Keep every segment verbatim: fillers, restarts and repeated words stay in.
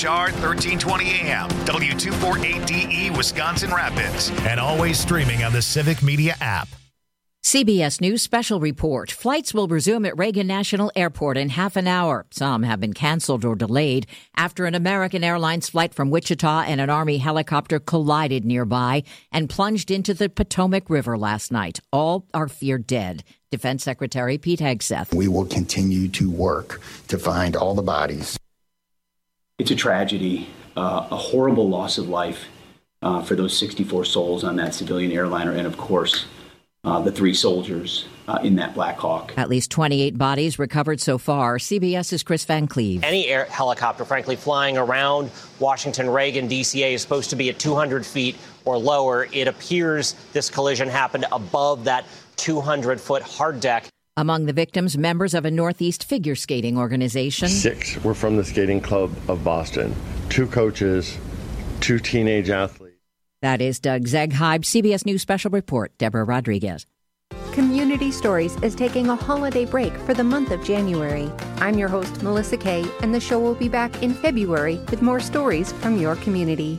H R thirteen twenty A M, W two forty-eight D E, Wisconsin Rapids, and always streaming on the Civic Media app. C B S News Special Report. Flights will resume at Reagan National Airport in half an hour. Some have been canceled or delayed after an American Airlines flight from Wichita and an Army helicopter collided nearby and plunged into the Potomac River last night. All are feared dead. Defense Secretary Pete Hegseth. We will continue to work to find all the bodies. It's a tragedy, uh, a horrible loss of life uh, for those sixty-four souls on that civilian airliner, and of course, Uh, the three soldiers uh, in that Black Hawk. At least twenty-eight bodies recovered so far. CBS's Chris Van Cleve. Any air helicopter, frankly, flying around Washington Reagan D C A is supposed to be at two hundred feet or lower. It appears this collision happened above that two hundred foot hard deck. Among the victims, members of a Northeast figure skating organization. Six were from the Skating Club of Boston. Two coaches, two teenage athletes. That is Doug Zegheib, C B S News Special Report. Deborah Rodriguez. Community Stories is taking a holiday break for the month of January. I'm your host, Melissa Kay, and the show will be back in February with more stories from your community.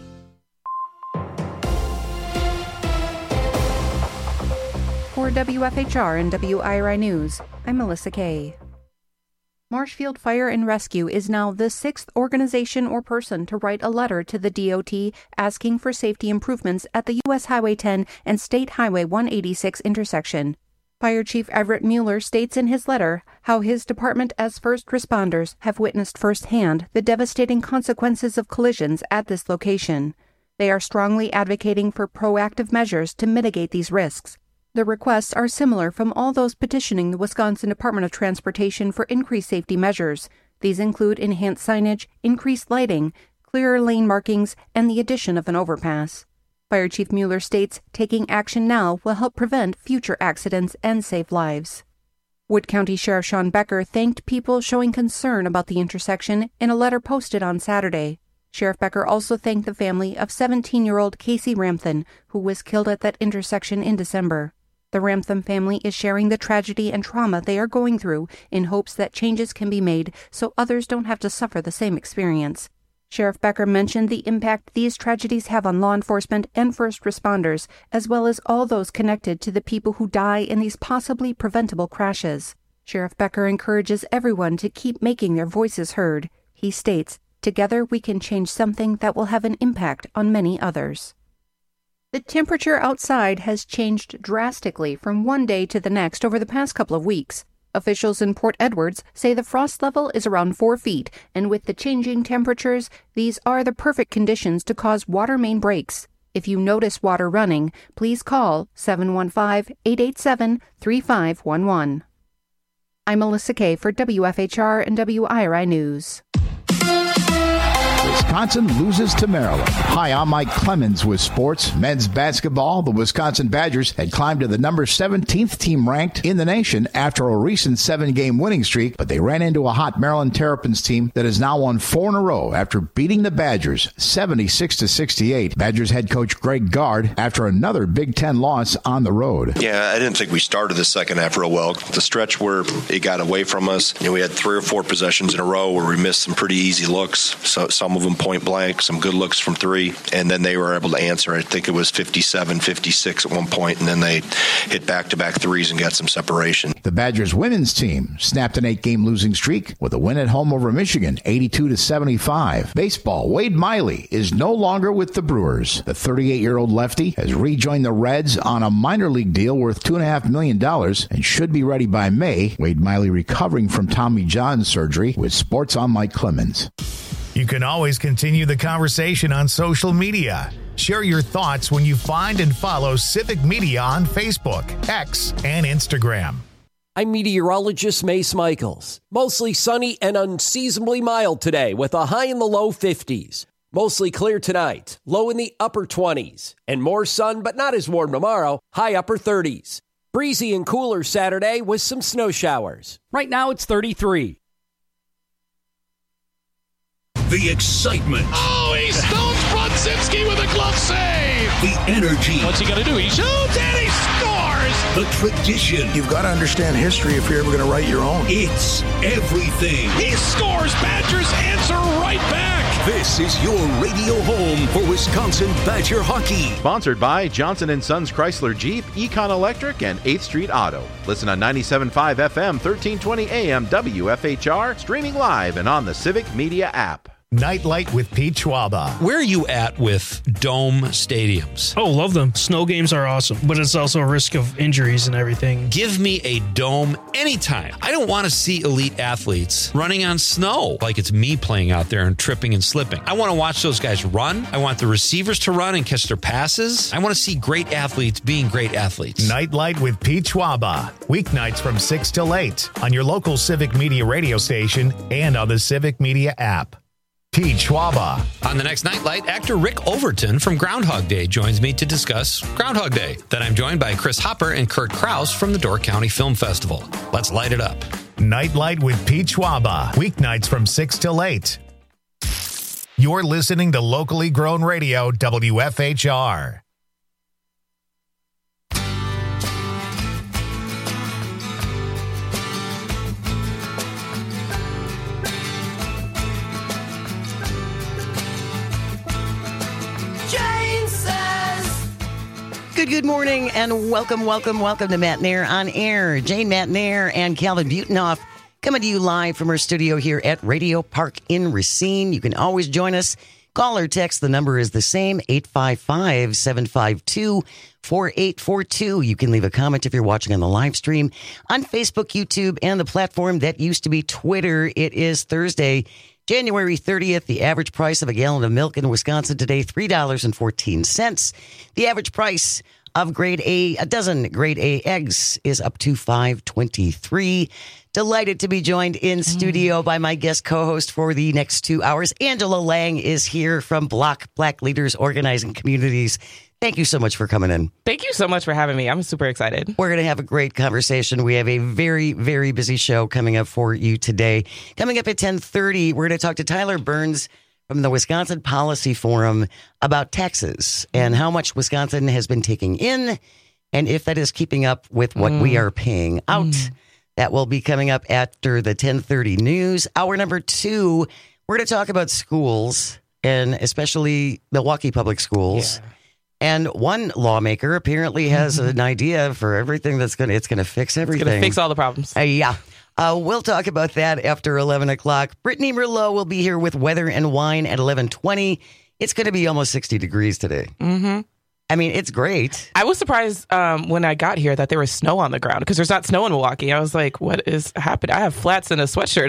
For W F H R and W I R I News, I'm Melissa Kay. Marshfield Fire and Rescue is now the sixth organization or person to write a letter to the D O T asking for safety improvements at the U S Highway ten and State Highway one eighty-six intersection. Fire Chief Everett Mueller states in his letter how his department as first responders have witnessed firsthand the devastating consequences of collisions at this location. They are strongly advocating for proactive measures to mitigate these risks. The requests are similar from all those petitioning the Wisconsin Department of Transportation for increased safety measures. These include enhanced signage, increased lighting, clearer lane markings, and the addition of an overpass. Fire Chief Mueller states taking action now will help prevent future accidents and save lives. Wood County Sheriff Sean Becker thanked people showing concern about the intersection in a letter posted on Saturday. Sheriff Becker also thanked the family of seventeen-year-old Casey Ramthun, who was killed at that intersection in December. The Ramthun family is sharing the tragedy and trauma they are going through in hopes that changes can be made so others don't have to suffer the same experience. Sheriff Becker mentioned the impact these tragedies have on law enforcement and first responders, as well as all those connected to the people who die in these possibly preventable crashes. Sheriff Becker encourages everyone to keep making their voices heard. He states, "Together we can change something that will have an impact on many others." The temperature outside has changed drastically from one day to the next over the past couple of weeks. Officials in Port Edwards say the frost level is around four feet, and with the changing temperatures, these are the perfect conditions to cause water main breaks. If you notice water running, please call seven one five, eight eight seven, three five one one. I'm Melissa Kay for W F H R and W I R I News. Wisconsin loses to Maryland. Hi, I'm Mike Clemens with sports. Men's basketball, the Wisconsin Badgers had climbed to the number seventeenth team ranked in the nation after a recent seven-game winning streak, but they ran into a hot Maryland Terrapins team that has now won four in a row after beating the Badgers seventy-six to sixty-eight. Badgers head coach Greg Gard after another Big Ten loss on the road. Yeah, I didn't think we started the second half real well. The stretch where it got away from us, you know, we had three or four possessions in a row where we missed some pretty easy looks, so some of them point blank, some good looks from three, and then they were able to answer. I think it was fifty-seven fifty-six at one point, and then they hit back-to-back threes and got some separation. The Badgers women's team snapped an eight-game losing streak with a win at home over Michigan, eighty-two to seventy-five. Baseball, Wade Miley is no longer with the Brewers. The thirty-eight-year-old lefty has rejoined the Reds on a minor league deal worth two point five million dollars and should be ready by May. Wade Miley recovering from Tommy John surgery. With Sports, I'm Mike Clemens. You can always continue the conversation on social media. Share your thoughts when you find and follow Civic Media on Facebook, X, and Instagram. I'm meteorologist Mace Michaels. Mostly sunny and unseasonably mild today with a high in the low fifties. Mostly clear tonight, low in the upper twenties. And more sun, but not as warm tomorrow, high upper thirties. Breezy and cooler Saturday with some snow showers. Right now it's thirty-three. The excitement. Oh, he stones Brodzinski with a glove save. The energy. What's he going to do? He shoots and he scores. stars, the tradition. You've got to understand history if you're ever going to write your own. It's everything. He scores. Badgers answer right back. This is your radio home for Wisconsin Badger hockey. Sponsored by Johnson and Sons Chrysler Jeep, Econ Electric, and eighth Street Auto. Listen on ninety-seven point five F M, thirteen twenty A M W F H R, streaming live and on the Civic Media app. Nightlight with Pete Schwaba. Where are you at with dome stadiums? Oh, love them. Snow games are awesome, but it's also a risk of injuries and everything. Give me a dome anytime. I don't want to see elite athletes running on snow like it's me playing out there and tripping and slipping. I want to watch those guys run. I want the receivers to run and catch their passes. I want to see great athletes being great athletes. Nightlight with Pete Schwaba. Weeknights from six till eight on your local Civic Media radio station and on the Civic Media app. Pete Schwaba. On the next Nightlight, actor Rick Overton from Groundhog Day joins me to discuss Groundhog Day. Then I'm joined by Chris Hopper and Kurt Krause from the Door County Film Festival. Let's light it up. Nightlight with Pete Schwaba. Weeknights from six till eight. You're listening to locally grown radio, W F H R. Good, good morning, and welcome, welcome, welcome to Matt Nair on Air. Jane Matt Nair and Calvin Butenhoff coming to you live from our studio here at Radio Park in Racine. You can always join us. Call or text. The number is the same, eight five five, seven five two, four eight four two. You can leave a comment if you're watching on the live stream on Facebook, YouTube, and the platform that used to be Twitter. It is Thursday, January thirtieth. The average price of a gallon of milk in Wisconsin today, three dollars and fourteen cents. The average price of grade A, a dozen grade A eggs is up to five twenty-three. Delighted to be joined in studio by my guest co-host for the next two hours. Angela Lang is here from Block Black Leaders Organizing Communities. Thank you so much for coming in. Thank you so much for having me. I'm super excited. We're going to have a great conversation. We have a very, very busy show coming up for you today. Coming up at ten thirty, we're going to talk to Tyler Burns from the Wisconsin Policy Forum about taxes and how much Wisconsin has been taking in and if that is keeping up with what mm. we are paying out. Mm. That will be coming up after the ten thirty news. Hour number two, we're going to talk about schools and especially Milwaukee Public Schools. Yeah. And one lawmaker apparently has an idea for everything that's going to, it's going to fix everything. It's going to fix all the problems. Uh, yeah. Uh, we'll talk about that after eleven o'clock. Brittany Merlot will be here with Weather and Wine at eleven twenty. It's going to be almost sixty degrees today. Mm-hmm. I mean, it's great. I was surprised um, when I got here that there was snow on the ground because there's not snow in Milwaukee. I was like, what is happening? I have flats and a sweatshirt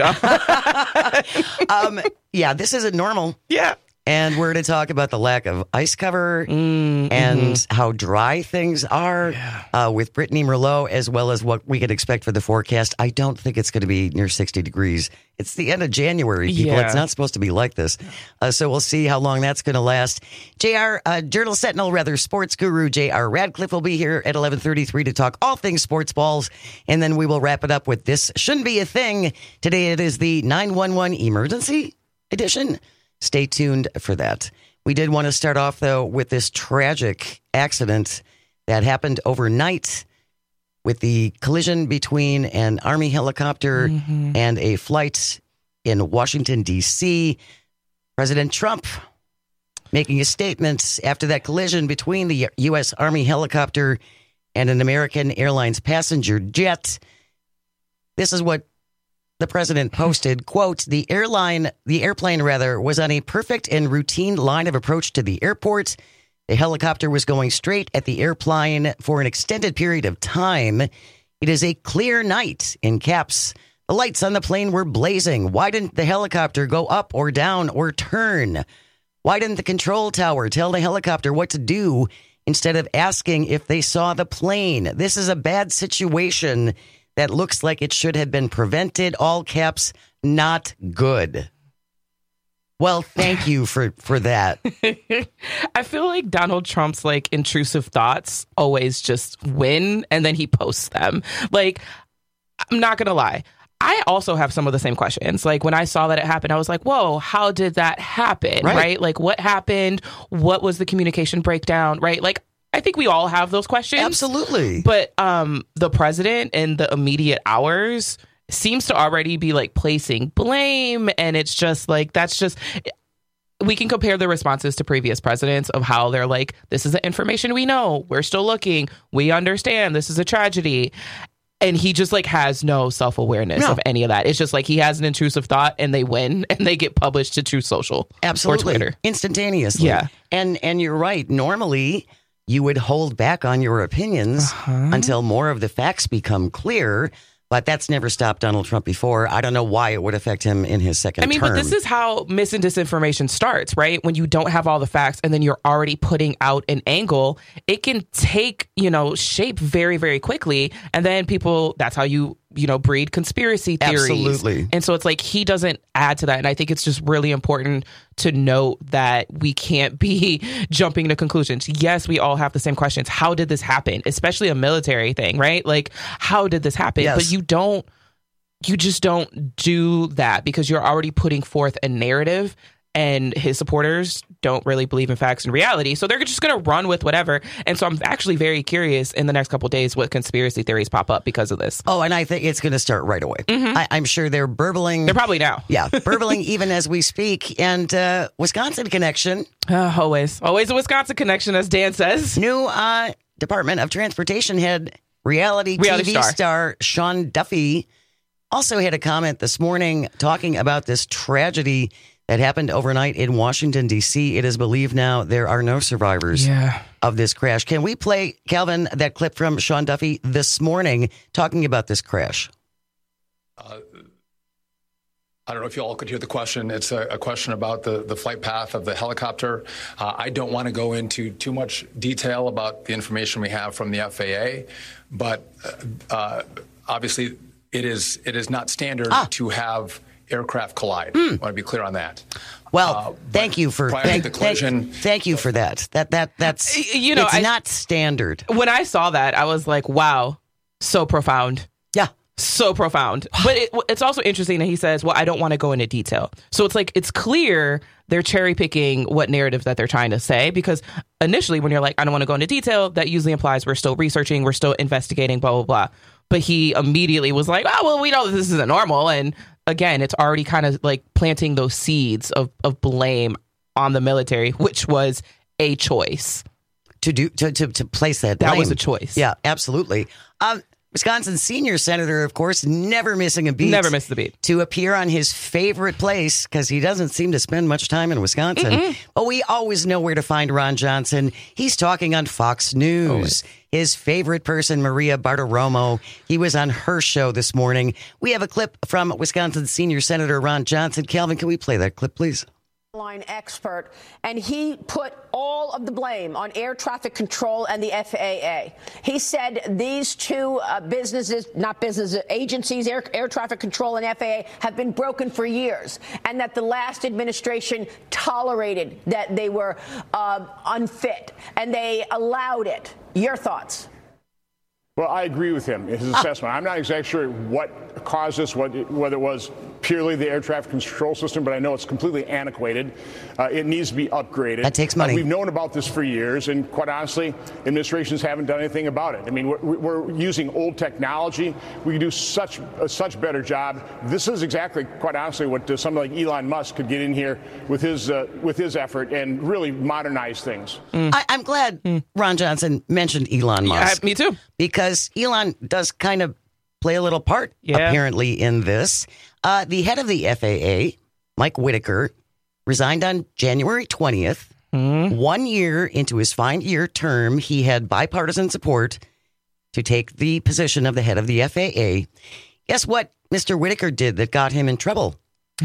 on. um, yeah, this isn't normal. Yeah. And we're going to talk about the lack of ice cover mm, and mm-hmm. how dry things are yeah. uh, with Brittany Merlot, as well as what we could expect for the forecast. I don't think it's going to be near sixty degrees. It's the end of January, people. Yeah. It's not supposed to be like this. Uh, so we'll see how long that's going to last. J R, uh, Journal Sentinel, rather, sports guru J R Radcliffe will be here at eleven thirty-three to talk all things sports balls. And then we will wrap it up with This Shouldn't Be a Thing. Today it is the nine one one Emergency Edition. Stay tuned for that. We did want to start off, though, with this tragic accident that happened overnight with the collision between an Army helicopter mm-hmm. and a flight in Washington, D C. President Trump making a statement after that collision between the U S. Army helicopter and an American Airlines passenger jet. This is what the president posted, quote, the airline, the airplane rather, was on a perfect and routine line of approach to the airport. The helicopter was going straight at the airplane for an extended period of time. It is a clear night, in caps. The lights on the plane were blazing. Why didn't the helicopter go up or down or turn? Why didn't the control tower tell the helicopter what to do instead of asking if they saw the plane? This is a bad situation that looks like it should have been prevented. All caps, not good. Well, thank you for, for that. I feel like Donald Trump's like intrusive thoughts always just win and then he posts them. Like, I'm not going to lie. I also have some of the same questions. Like when I saw that it happened, I was like, whoa, how did that happen? Right. right? Like what happened? What was the communication breakdown? Right. Like I think we all have those questions. Absolutely. But um, the president in the immediate hours seems to already be like placing blame. And it's just like, that's just, we can compare the responses to previous presidents of how they're like, this is the information we know. We're still looking. We understand this is a tragedy. And he just like has no self-awareness no. of any of that. It's just like he has an intrusive thought and they win and they get published to Truth Social. Absolutely. Or Twitter. Instantaneously. Yeah. And and you're right. Normally, you would hold back on your opinions uh-huh. until more of the facts become clear. But that's never stopped Donald Trump before. I don't know why it would affect him in his second term. I mean, term. But this is how mis and disinformation starts, right? When you don't have all the facts and then you're already putting out an angle, it can take, you know, shape very, very quickly. And then people, that's how you, you know, breed conspiracy theories. Absolutely. And so it's like he doesn't add to that. And I think it's just really important to note that we can't be jumping to conclusions. Yes, we all have the same questions. How did this happen? Especially a military thing, right? Like, how did this happen? Yes. But you don't, you just don't do that because you're already putting forth a narrative. And his supporters don't really believe in facts and reality. So they're just going to run with whatever. And so I'm actually very curious in the next couple of days what conspiracy theories pop up because of this. Oh, and I think it's going to start right away. Mm-hmm. I, I'm sure they're burbling. They're probably now. Yeah, burbling even as we speak. And uh, Wisconsin connection. Uh, always. Always a Wisconsin connection, as Dan says. New uh, Department of Transportation head, reality, reality T V star. star Sean Duffy also had a comment this morning talking about this tragedy that happened overnight in Washington, D C. It is believed now there are no survivors yeah. of this crash. Can we play, Calvin, that clip from Sean Duffy this morning talking about this crash? Uh, I don't know if you all could hear the question. It's a, a question about the, the flight path of the helicopter. Uh, I don't want to go into too much detail about the information we have from the F A A, but uh, obviously it is it is not standard ah. to have aircraft collide. Mm. I want to be clear on that. Well, uh, thank you for thank, the collision. Thank, thank you for that. That that that's you know it's I, not standard. When I saw that, I was like, "Wow, so profound." Yeah, so profound. But it, it's also interesting that he says, "Well, I don't want to go into detail." So it's like it's clear they're cherry picking what narrative that they're trying to say because initially, when you're like, "I don't want to go into detail," that usually implies we're still researching, we're still investigating, blah blah blah. But he immediately was like, "Oh, well, we know that this isn't normal," and again, it's already kind of like planting those seeds of, of blame on the military, which was a choice to do to to, to place that. Blame. That was a choice. Yeah, absolutely. Um, Wisconsin senior senator, of course, never missing a beat. Never missed the beat to appear on his favorite place because he doesn't seem to spend much time in Wisconsin. Mm-mm. But we always know where to find Ron Johnson. He's talking on Fox News. Always. His favorite person, Maria Bartiromo, he was on her show this morning. We have a clip from Wisconsin senior senator Ron Johnson. Calvin, can we play that clip, please? Line expert, and he put all of the blame on air traffic control and the F A A. He said these two uh, businesses, not businesses, agencies, air, air traffic control and F A A, have been broken for years, and that the last administration tolerated that they were uh, unfit, and they allowed it. Your thoughts? Well, I agree with him in his assessment. I'm not exactly sure what caused this, what, whether it was purely the air traffic control system, but I know it's completely antiquated. Uh, it needs to be upgraded. That takes money. Uh, we've known about this for years, and quite honestly, administrations haven't done anything about it. I mean, we're, we're using old technology. We can do such a such better job. This is exactly, quite honestly, what uh, somebody like Elon Musk could get in here with his uh, with his effort and really modernize things. Mm. I, I'm glad mm. Ron Johnson mentioned Elon Musk. Yeah, me too. Because Elon does kind of play a little part, yeah. apparently, in this. Uh, the head of the F A A, Mike Whitaker, resigned on January twentieth. Mm. One year into his five-year term, he had bipartisan support to take the position of the head of the F A A. Guess what Mister Whitaker did that got him in trouble?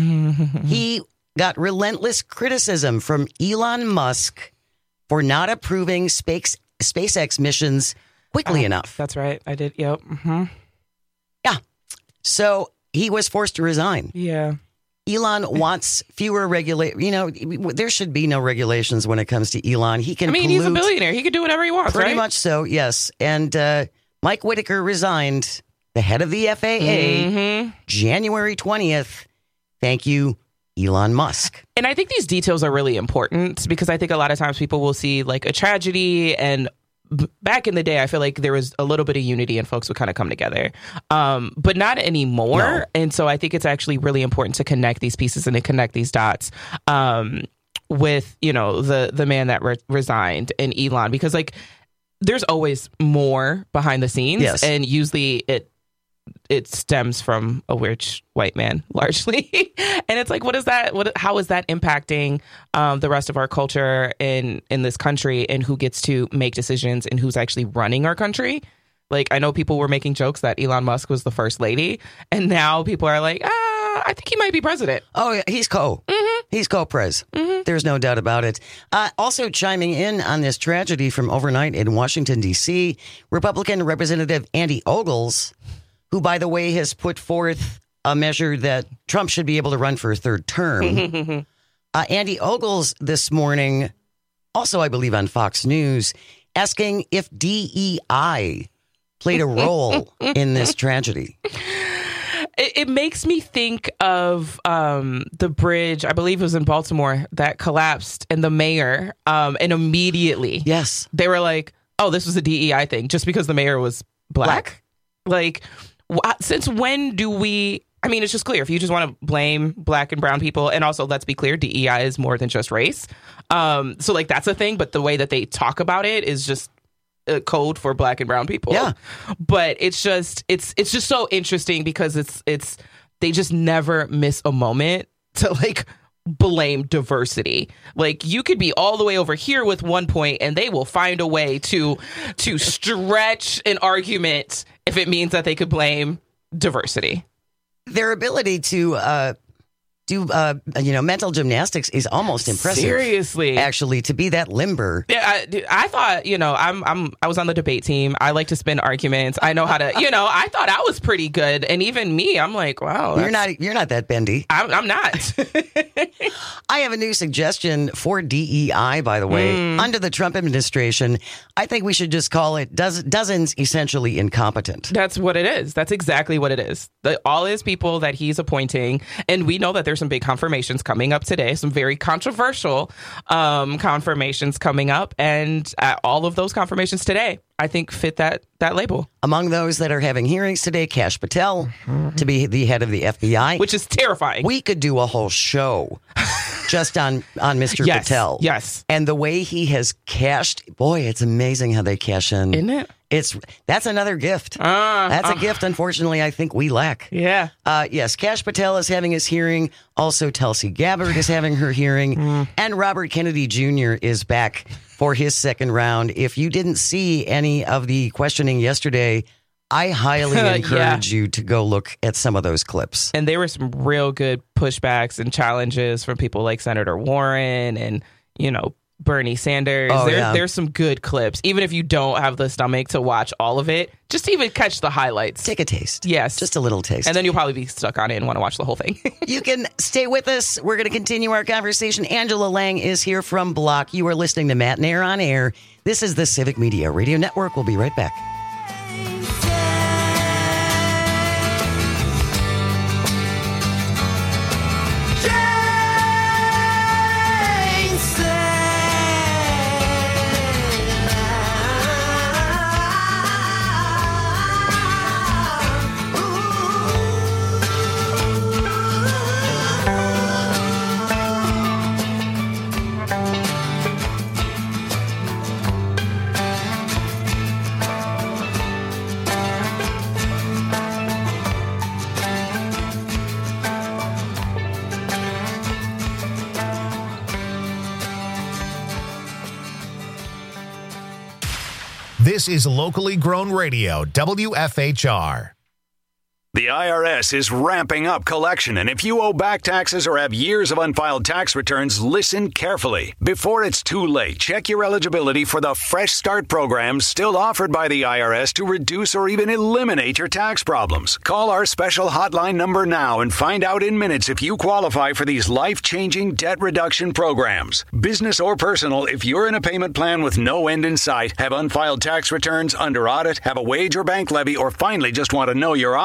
He got relentless criticism from Elon Musk for not approving space, SpaceX missions quickly uh, enough. That's right. I did. Yep. Mm-hmm. Yeah. So he was forced to resign. Yeah. Elon wants fewer regulations. You know, there should be no regulations when it comes to Elon. He can I mean, pollute. He's a billionaire. He can do whatever he wants, Pretty right? much so, yes. And uh, Mike Whitaker resigned, the head of the F A A, mm-hmm. January twentieth. Thank you, Elon Musk. And I think these details are really important because I think a lot of times people will see like a tragedy and b- back in the day, I feel like there was a little bit of unity and folks would kind of come together, um, but not anymore. No. And so I think it's actually really important to connect these pieces and to connect these dots um, with, you know, the the man that re- resigned and Elon, because like there's always more behind the scenes. Yes. And usually it it stems from a rich white man largely. And it's like, what is that? What, how is that impacting um, the rest of our culture in, in this country, and who gets to make decisions and who's actually running our country? Like, I know people were making jokes that Elon Musk was the first lady, and now people are like, ah, I think he might be president. Oh, yeah, he's co. Mm-hmm. He's co-pres. Mm-hmm. There's no doubt about it. Uh, also chiming in on this tragedy from overnight in Washington, D C, Republican Representative Andy Ogles, who, by the way, has put forth a measure that Trump should be able to run for a third term. uh, Andy Ogles this morning, also I believe on Fox News, asking if D E I played a role in this tragedy. It, it makes me think of um, the bridge, I believe it was in Baltimore, that collapsed, and the mayor, um, and immediately, yes, they were like, oh, this was a D E I thing, just because the mayor was black. black. Like, since when do we, I mean, it's just clear. If you just want to blame black and brown people, and also, let's be clear, D E I is more than just race. Um, so, like, that's a thing. But the way that they talk about it is just a code for black and brown people. Yeah. But it's just, it's it's just so interesting because it's, it's they just never miss a moment to, like, blame diversity. Like, you could be all the way over here with one point, and they will find a way to to stretch an argument if it means that they could blame diversity. Their ability to uh, do, uh, you know, mental gymnastics is almost impressive. Seriously, actually, to be that limber. Yeah, I, I thought, you know, I'm I'm I was on the debate team. I like to spin arguments. I know how to, you know, I thought I was pretty good, and even me, I'm like, wow, you're not you're not that bendy. I'm, I'm not. I have a new suggestion for D E I, by the way. Mm. Under the Trump administration, I think we should just call it doz- dozens essentially incompetent. That's what it is. That's exactly what it is. The, all his people that he's appointing, and we know that there's some big confirmations coming up today, some very controversial um, confirmations coming up, and uh, all of those confirmations today, I think, fit that that label. Among those that are having hearings today, Kash Patel mm-hmm. to be the head of the F B I, which is terrifying. We could do a whole show just on on Mister Yes, Patel. Yes, and the way he has cashed. Boy, it's amazing how they cash in. Isn't it? It's that's another gift. Uh, that's uh, a gift. Unfortunately, I think we lack. Yeah. Uh, yes, Kash Patel is having his hearing. Also, Tulsi Gabbard is having her hearing, mm. and Robert Kennedy Junior is back for his second round. If you didn't see any of the questioning yesterday, I highly encourage yeah. you to go look at some of those clips. And there were some real good pushbacks and challenges from people like Senator Warren and, you know, Bernie Sanders. Oh, there, yeah. There's some good clips. Even if you don't have the stomach to watch all of it, just to even catch the highlights. Take a taste. Yes. Just a little taste. And then you'll probably be stuck on it and want to watch the whole thing. You can stay with us. We're going to continue our conversation. Angela Lang is here from Block. You are listening to Matt and Air on Air. This is the Civic Media Radio Network. We'll be right back. This is locally grown radio, W F H R. The I R S is ramping up collection, and if you owe back taxes or have years of unfiled tax returns, listen carefully. Before it's too late, check your eligibility for the Fresh Start program still offered by the I R S to reduce or even eliminate your tax problems. Call our special hotline number now and find out in minutes if you qualify for these life-changing debt reduction programs. Business or personal, if you're in a payment plan with no end in sight, have unfiled tax returns, under audit, have a wage or bank levy, or finally just want to know your options,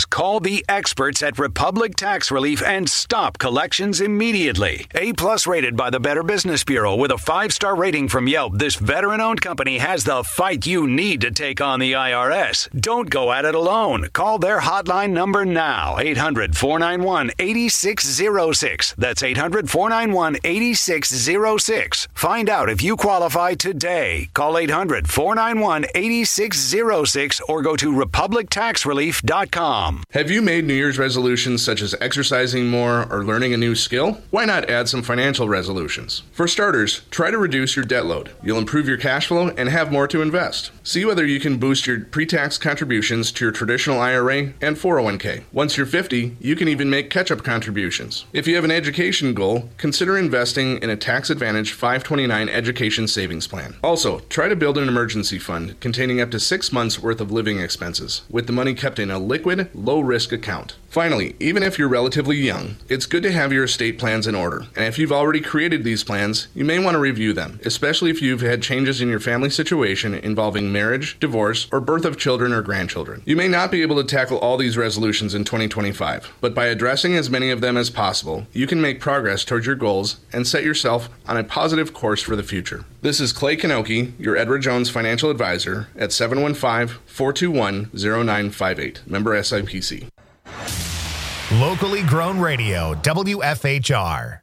Call the experts at Republic Tax Relief and stop collections immediately. A-plus rated by the Better Business Bureau with a five-star rating from Yelp, this veteran-owned company has the fight you need to take on the I R S. Don't go at it alone. Call their hotline number now, eight hundred, four nine one, eight six zero six. That's eight hundred, four nine one, eight six zero six. Find out if you qualify today. Call eight hundred, four nine one, eight six zero six or go to republic tax relief dot com. Have you made New Year's resolutions such as exercising more or learning a new skill? Why not add some financial resolutions? For starters, try to reduce your debt load. You'll improve your cash flow and have more to invest. See whether you can boost your pre-tax contributions to your traditional I R A and four oh one k. Once you're fifty, you can even make catch-up contributions. If you have an education goal, consider investing in a tax-advantaged five twenty-nine education savings plan. Also, try to build an emergency fund containing up to six months worth of living expenses, with the money kept in a liquid, low-risk account. Finally, even if you're relatively young, it's good to have your estate plans in order. And if you've already created these plans, you may want to review them, especially if you've had changes in your family situation involving marriage, divorce, or birth of children or grandchildren. You may not be able to tackle all these resolutions in twenty twenty-five, but by addressing as many of them as possible, you can make progress towards your goals and set yourself on a positive course for the future. This is Clay Kanoki, your Edward Jones financial advisor at seven one five, four two one, zero nine five eight. Member S I P C. Locally grown radio, W F H R.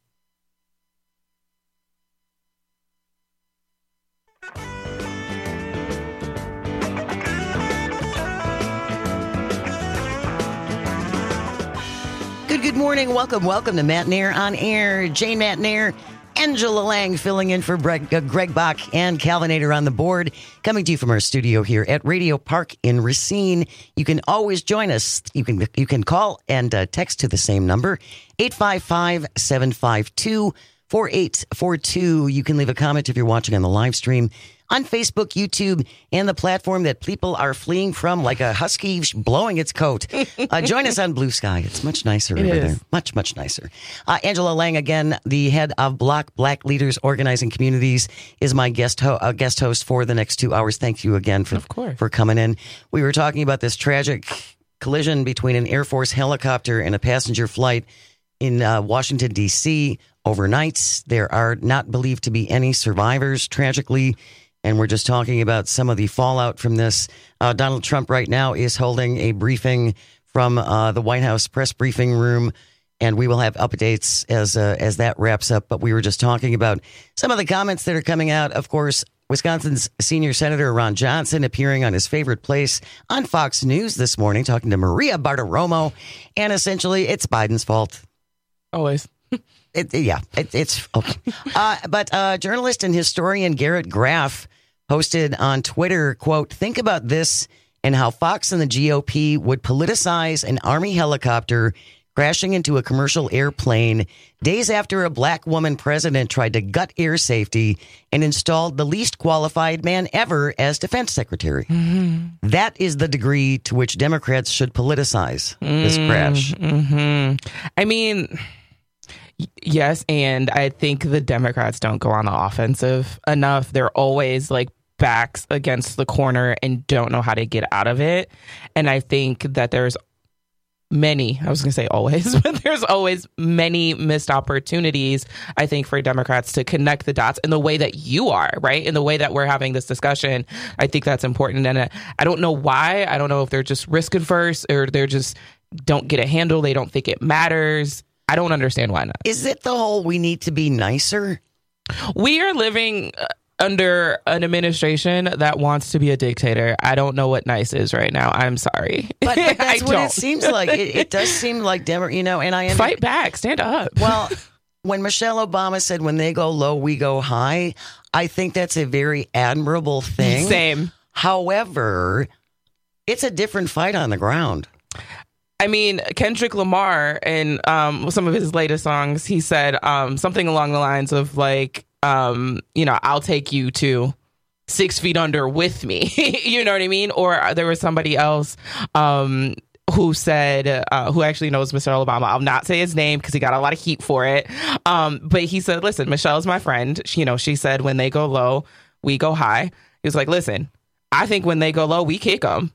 Good, good morning. Welcome, welcome to Matt Nair on Air. Jane Matt Nair, Angela Lang filling in for Greg, uh, Greg Bach and Calvinator on the board. Coming to you from our studio here at Radio Park in Racine. You can always join us. You can you can call and uh, text to the same number, eight five five, seven five two, four eight four two. You can leave a comment if you're watching on the live stream on Facebook, YouTube, and the platform that people are fleeing from like a husky blowing its coat. Uh, join us on Blue Sky. It's much nicer It over is. there. Much, much nicer. Uh, Angela Lang, again, the head of Block Black Leaders Organizing Communities, is my guest, ho- uh, guest host for the next two hours. Thank you again for, Of course. for coming in. We were talking about this tragic collision between an Air Force helicopter and a passenger flight in uh, Washington, D C overnight. There are not believed to be any survivors, tragically. And we're just talking about some of the fallout from this. Uh, Donald Trump right now is holding a briefing from uh, the White House press briefing room, and we will have updates as uh, as that wraps up. But we were just talking about some of the comments that are coming out. Of course, Wisconsin's senior Senator Ron Johnson appearing on his favorite place on Fox News this morning, talking to Maria Bartiromo, and essentially it's Biden's fault. Always. It, yeah, it, it's okay. Uh, but uh, journalist and historian Garrett Graff posted on Twitter, quote, think about this and how Fox and the G O P would politicize an Army helicopter crashing into a commercial airplane days after a black woman president tried to gut air safety and installed the least qualified man ever as defense secretary. Mm-hmm. That is the degree to which Democrats should politicize this Mm, crash. Mm-hmm. I mean... Yes, and I think the Democrats don't go on the offensive enough. They're always like backs against the corner and don't know how to get out of it. And I think that there's many, I was going to say always, but there's always many missed opportunities, I think, for Democrats to connect the dots in the way that you are, right? In the way that we're having this discussion. I think that's important. And I don't know why. I don't know if they're just risk adverse or they're just don't get a handle. They don't think it matters. I don't understand why not. Is it the whole we need to be nicer? We are living under an administration that wants to be a dictator. I don't know what nice is right now. I'm sorry. But, but that's I what don't. it seems like. It, it does seem like, Demo- you know, and I under- Fight back. Stand up. Well, when Michelle Obama said, when they go low, we go high, I think that's a very admirable thing. Same. However, it's a different fight on the ground. I mean, Kendrick Lamar in um, some of his latest songs, he said um, something along the lines of like, um, you know, I'll take you to six feet under with me. You know what I mean? Or there was somebody else um, who said, uh, who actually knows Michelle Obama. I'll not say his name because he got a lot of heat for it. Um, but he said, listen, Michelle's my friend. She, you know, she said, when they go low, we go high. He was like, listen, I think when they go low, we kick them.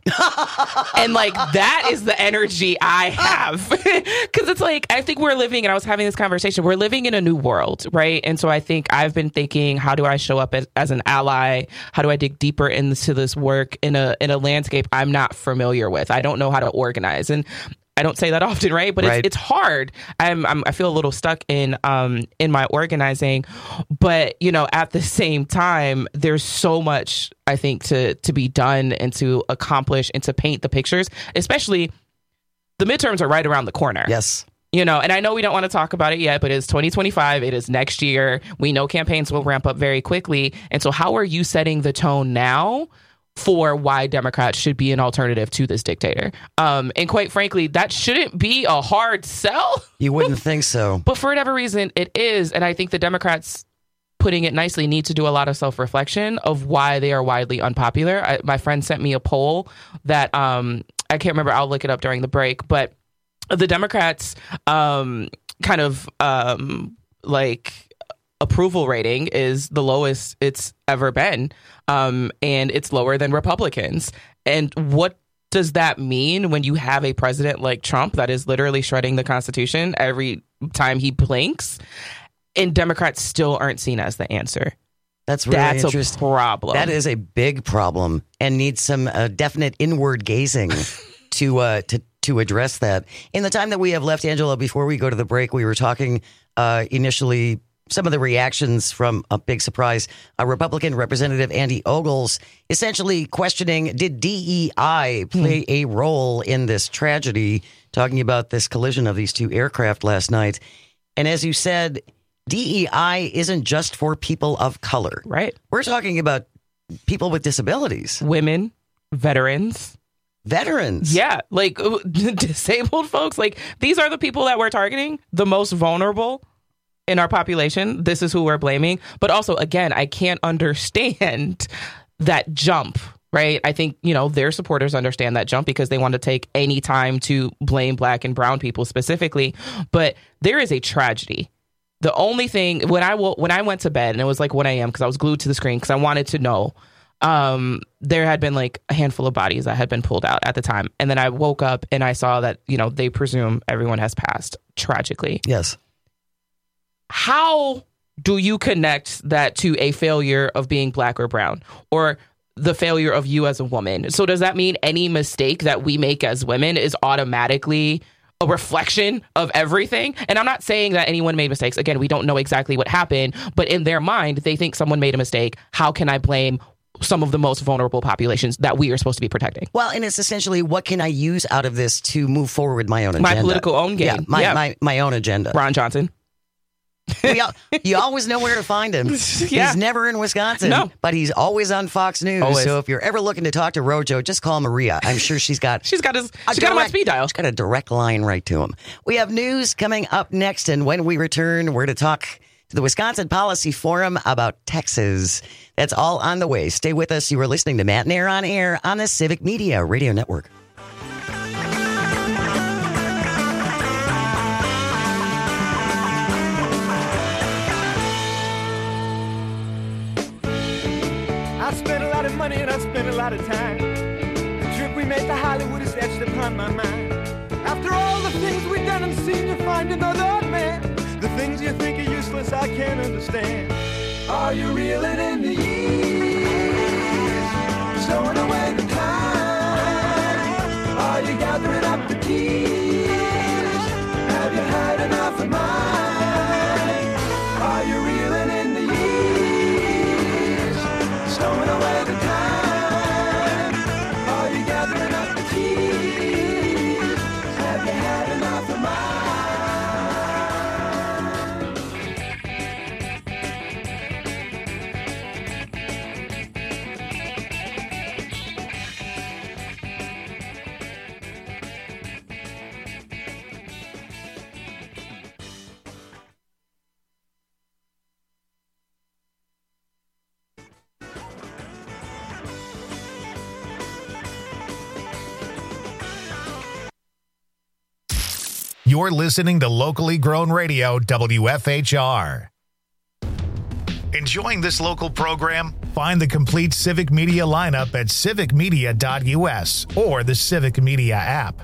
And like, that is the energy I have. Because it's like, I think we're living, and I was having this conversation, we're living in a new world, right? And so I think I've been thinking, how do I show up as, as an ally? How do I dig deeper into this work in a in a landscape I'm not familiar with? I don't know how to organize. And I don't say that often, right? But right. It's, it's hard. I'm, I'm I feel a little stuck in um in my organizing, but you know, at the same time, there's so much I think to to be done and to accomplish and to paint the pictures. Especially, the midterms are right around the corner. Yes. You know, and I know we don't want to talk about it yet, but it's twenty twenty-five. It is next year. We know campaigns will ramp up very quickly. And so how are you setting the tone now for why Democrats should be an alternative to this dictator? Um, and quite frankly, that shouldn't be a hard sell. You wouldn't think so. But for whatever reason, it is. And I think the Democrats, putting it nicely, need to do a lot of self-reflection of why they are widely unpopular. I, my friend sent me a poll that um, I can't remember. I'll look it up during the break. But the Democrats um, kind of um, like approval rating is the lowest it's ever been. Um, and it's lower than Republicans. And what does that mean when you have a president like Trump that is literally shredding the Constitution every time he blinks, and Democrats still aren't seen as the answer? That's really That's interesting. a problem. That is a big problem and needs some uh, definite inward gazing to uh, to to address that. In the time that we have left, Angela, before we go to the break, we were talking uh, initially some of the reactions from a big surprise. A Republican Representative Andy Ogles essentially questioning, did D E I play a role in this tragedy, talking about this collision of these two aircraft last night. And as you said, D E I isn't just for people of color. Right. We're talking about people with disabilities. Women, veterans. Veterans. Yeah, like disabled folks. Like, these are the people that we're targeting, the most vulnerable in our population. This is who we're blaming. But also, again, I can't understand that jump, right? I think, you know, their supporters understand that jump because they want to take any time to blame black and brown people specifically. But there is a tragedy. The only thing, when I when I went to bed, and it was like one a.m. because I was glued to the screen because I wanted to know, um, there had been like a handful of bodies that had been pulled out at the time. And then I woke up and I saw that, you know, they presume everyone has passed tragically. Yes. How do you connect that to a failure of being black or brown, or the failure of you as a woman? So does that mean any mistake that we make as women is automatically a reflection of everything? And I'm not saying that anyone made mistakes. Again, we don't know exactly what happened, but in their mind, they think someone made a mistake. How can I blame some of the most vulnerable populations that we are supposed to be protecting? Well, and it's essentially, what can I use out of this to move forward my own agenda? My political own game. Yeah, my, yeah. my, my own agenda. Ron Johnson. we all, you always know where to find him. Yeah. He's never in Wisconsin, no. but he's always on Fox News. Always. So if you're ever looking to talk to Rojo, just call Maria. I'm sure she's got she's got his she's got him on speed dial. She's got a direct line right to him. We have news coming up next, and when we return, we're to talk to the Wisconsin Policy Forum about Texas. That's all on the way. Stay with us. You are listening to Matt and Air on Air on the Civic Media Radio Network. I spent a lot of money and I spent a lot of time. The trip we made to Hollywood is etched upon my mind. After all the things we've done and seen, you find another man. The things you think are useless, I can't understand. Are you reeling in the years? Stowing away the time? Are you gathering up the keys? Have you had enough of mine? Are you reeling in the years? Stowing away the time? Are you gathering up the keys? Have you had enough of mine? You're listening to locally grown radio, W F H R. Enjoying this local program? Find the complete Civic Media lineup at civic media dot u s or the Civic Media app.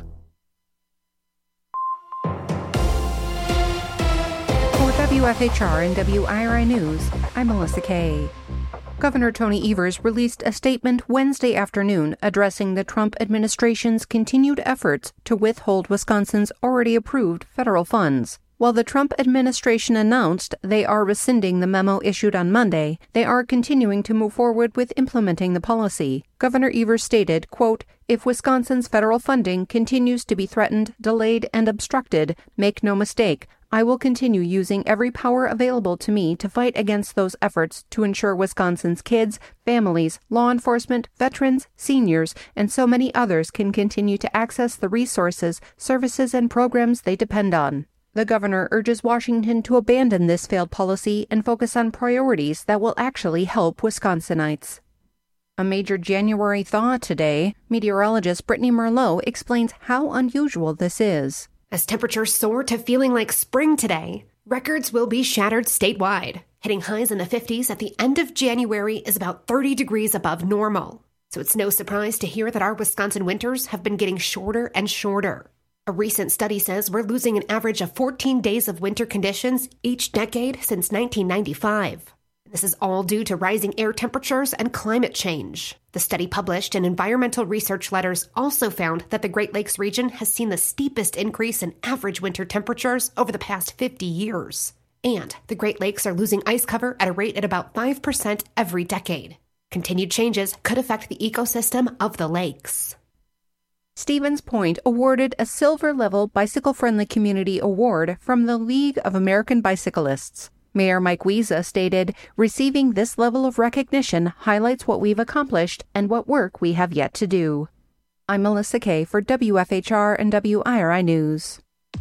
For W F H R and W I R I News, I'm Melissa Kay. Governor Tony Evers released a statement Wednesday afternoon addressing the Trump administration's continued efforts to withhold Wisconsin's already approved federal funds. While the Trump administration announced they are rescinding the memo issued on Monday, they are continuing to move forward with implementing the policy. Governor Evers stated, quote, "If Wisconsin's federal funding continues to be threatened, delayed, and obstructed, make no mistake, I will continue using every power available to me to fight against those efforts to ensure Wisconsin's kids, families, law enforcement, veterans, seniors, and so many others can continue to access the resources, services, and programs they depend on." The governor urges Washington to abandon this failed policy and focus on priorities that will actually help Wisconsinites. A major January thaw today. Meteorologist Brittany Merlot explains how unusual this is. As temperatures soar to feeling like spring today, records will be shattered statewide. Hitting highs in the fifties at the end of January is about thirty degrees above normal. So it's no surprise to hear that our Wisconsin winters have been getting shorter and shorter. A recent study says we're losing an average of fourteen days of winter conditions each decade since nineteen ninety-five. This is all due to rising air temperatures and climate change. The study published in Environmental Research Letters also found that the Great Lakes region has seen the steepest increase in average winter temperatures over the past fifty years. And the Great Lakes are losing ice cover at a rate at about five percent every decade. Continued changes could affect the ecosystem of the lakes. Stevens Point awarded a silver-level bicycle-friendly community award from the League of American Bicyclists. Mayor Mike Wiesa stated, "Receiving this level of recognition highlights what we've accomplished and what work we have yet to do." I'm Melissa Kay for W F H R and W I R I News.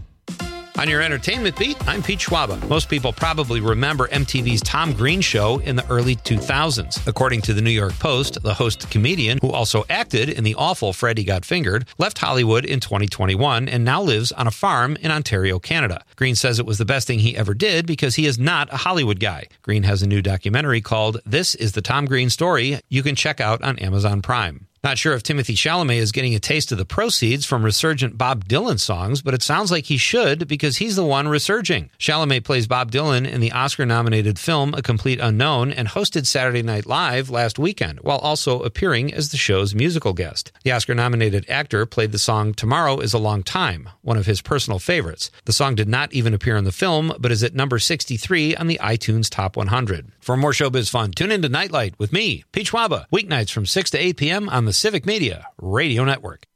On your entertainment beat, I'm Pete Schwaba. Most people probably remember M T V's Tom Green show in the early two thousands. According to the New York Post, the host comedian, who also acted in the awful Freddy Got Fingered, left Hollywood in twenty twenty-one and now lives on a farm in Ontario, Canada. Green says it was the best thing he ever did because he is not a Hollywood guy. Green has a new documentary called This is the Tom Green Story you can check out on Amazon Prime. Not sure if Timothée Chalamet is getting a taste of the proceeds from resurgent Bob Dylan songs, but it sounds like he should because he's the one resurging. Chalamet plays Bob Dylan in the Oscar-nominated film A Complete Unknown and hosted Saturday Night Live last weekend, while also appearing as the show's musical guest. The Oscar-nominated actor played the song Tomorrow is a Long Time, one of his personal favorites. The song did not even appear in the film, but is at number sixty-three on the iTunes Top one hundred. For more showbiz fun, tune into Nightlight with me, Pete Schwaba, weeknights from six to eight p.m. on the Civic Media Radio Network.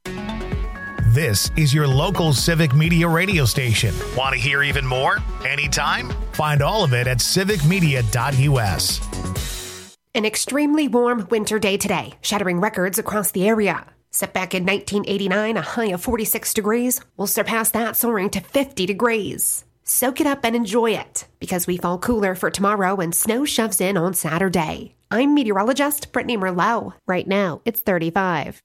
This is your local Civic Media radio station. Want to hear even more? Anytime? Find all of it at civic media dot u s. An extremely warm winter day today, shattering records across the area. Set back in nineteen eighty-nine, a high of forty-six degrees. We'll surpass that, soaring to fifty degrees. Soak it up and enjoy it, because we fall cooler for tomorrow and snow shoves in on Saturday. I'm meteorologist Brittany Merlot. Right now, it's thirty-five.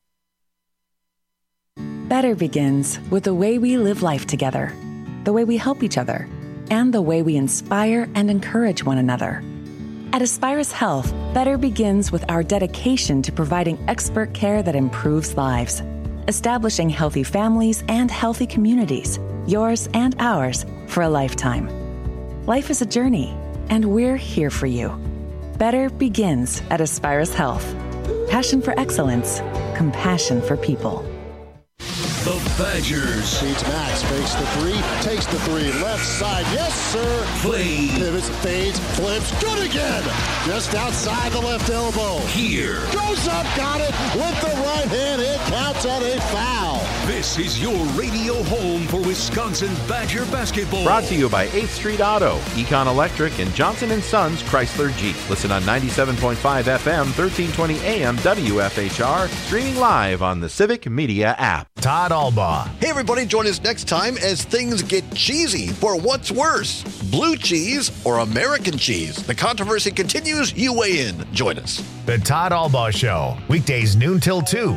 Better begins with the way we live life together, the way we help each other, and the way we inspire and encourage one another. At Aspirus Health, better begins with our dedication to providing expert care that improves lives, establishing healthy families and healthy communities, yours and ours, for a lifetime. Life is a journey, and we're here for you. Better begins at Aspirus Health. Passion for excellence, compassion for people. The Badgers. Feeds Max, fakes the three, takes the three, left side, yes sir. Play. Pivots, fades, flips, good again. Just outside the left elbow. Here. Goes up, got it, with the right hand, it counts on a foul. This is your radio home for Wisconsin Badger basketball. Brought to you by eighth Street Auto, Econ Electric, and Johnson and Sons Chrysler Jeep. Listen on ninety-seven point five F M, thirteen twenty A M, W F H R, streaming live on the Civic Media app. Todd Albaugh. Hey everybody, join us next time as things get cheesy for what's worse, blue cheese or American cheese. The controversy continues. You weigh in. Join us. The Todd Albaugh Show, weekdays noon till two.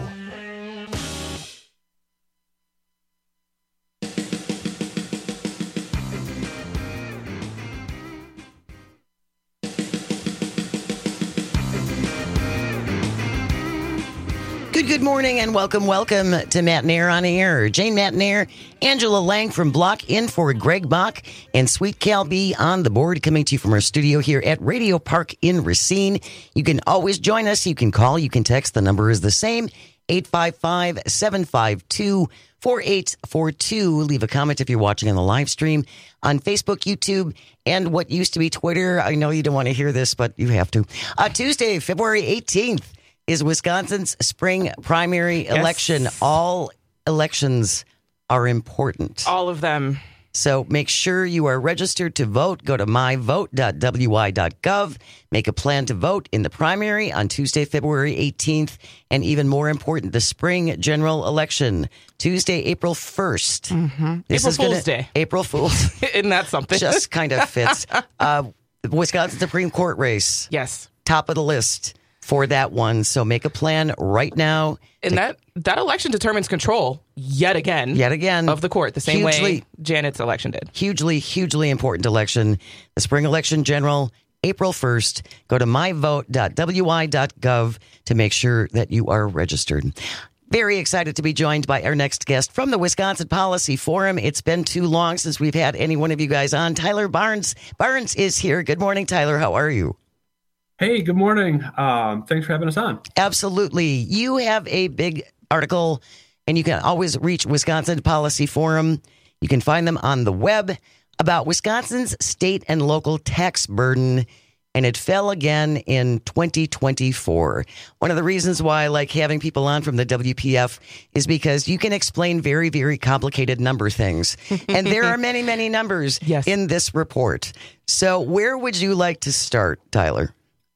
good morning and welcome, welcome to Matt Nair on Air. Jane Matt Nair, Angela Lang from Block in for Greg Bach, and Sweet Cal B on the board, coming to you from our studio here at Radio Park in Racine. You can always join us. You can call, you can text. The number is the same, eight five five, seven five two, four eight four two. Leave a comment if you're watching on the live stream on Facebook, YouTube, and what used to be Twitter. I know you don't want to hear this, but you have to. Uh, Tuesday, February eighteenth is Wisconsin's spring primary Yes. election. All elections are important. All of them. So make sure you are registered to vote. Go to my vote dot w i dot gov. Make a plan to vote in the primary on Tuesday, February eighteenth. And even more important, the spring general election, Tuesday, April first. Mm-hmm. This April is gonna- Fool's Day. April Fool's. Isn't that something? Just kind of fits. Uh, the Wisconsin Supreme Court race. Yes. Top of the list for that one. So make a plan right now. And that, that election determines control yet again. Yet again. Of the court, the same way Hugely- Janet's election did. Hugely, hugely important election. The spring election general, April first. Go to my vote dot w i dot gov to make sure that you are registered. Very excited to be joined by our next guest from the Wisconsin Policy Forum. It's been too long since we've had any one of you guys on. Tyler Barnes. Barnes is here. Good morning, Tyler. How are you? Hey, good morning. Um, thanks for having us on. Absolutely. You have a big article, and you can always reach Wisconsin Policy Forum. You can find them on the web about Wisconsin's state and local tax burden, and it fell again in twenty twenty-four. One of the reasons why I like having people on from the W P F is because you can explain very, very complicated number things. And there are many, many numbers yes. in this report. So where would you like to start, Tyler?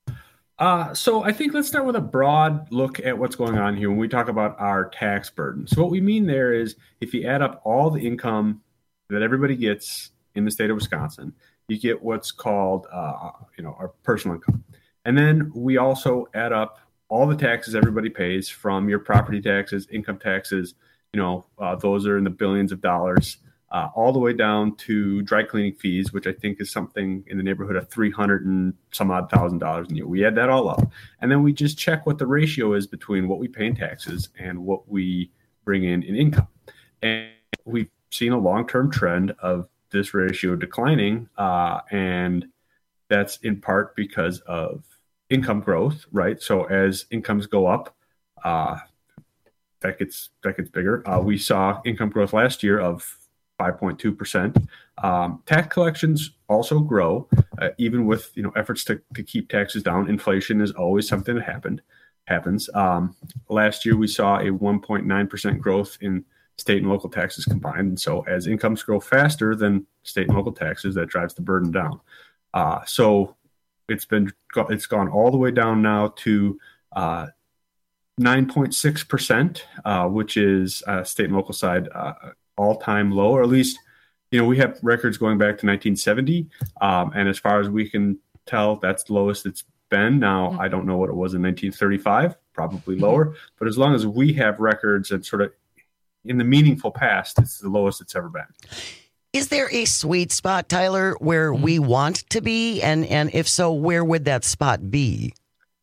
Uh, so I think let's start with a broad look at what's going on here when we talk about our tax burden. So what we mean there is if you add up all the income that everybody gets in the state of Wisconsin, you get what's called, uh, you know, our personal income. And then we also add up all the taxes everybody pays, from your property taxes, income taxes, you know, uh, those are in the billions of dollars, uh, all the way down to dry cleaning fees, which I think is something in the neighborhood of three hundred and some odd thousand dollars a year. We add that all up, and then we just check what the ratio is between what we pay in taxes and what we bring in in income. And we've seen a long-term trend of this ratio declining, uh, and that's in part because of income growth, right? So as incomes go up, uh, that gets that gets bigger. Uh, we saw income growth last year of five point two percent. Um, tax collections also grow, uh, even with you know efforts to, to keep taxes down. Inflation is always something that happened happens. Um, last year we saw a one point nine percent growth in state and local taxes combined. And so as incomes grow faster than state and local taxes, that drives the burden down. Uh, so it's been it's gone all the way down now to uh, nine point six percent, uh, which is uh, state and local side uh, all-time low, or at least, you know, we have records going back to nineteen seventy. Um, and as far as we can tell, that's the lowest it's been. Now, I don't know what it was in nineteen thirty-five, probably lower. But as long as we have records and sort of in the meaningful past, it's the lowest it's ever been. Is there a sweet spot, Tyler, where we want to be? And, and if so, where would that spot be?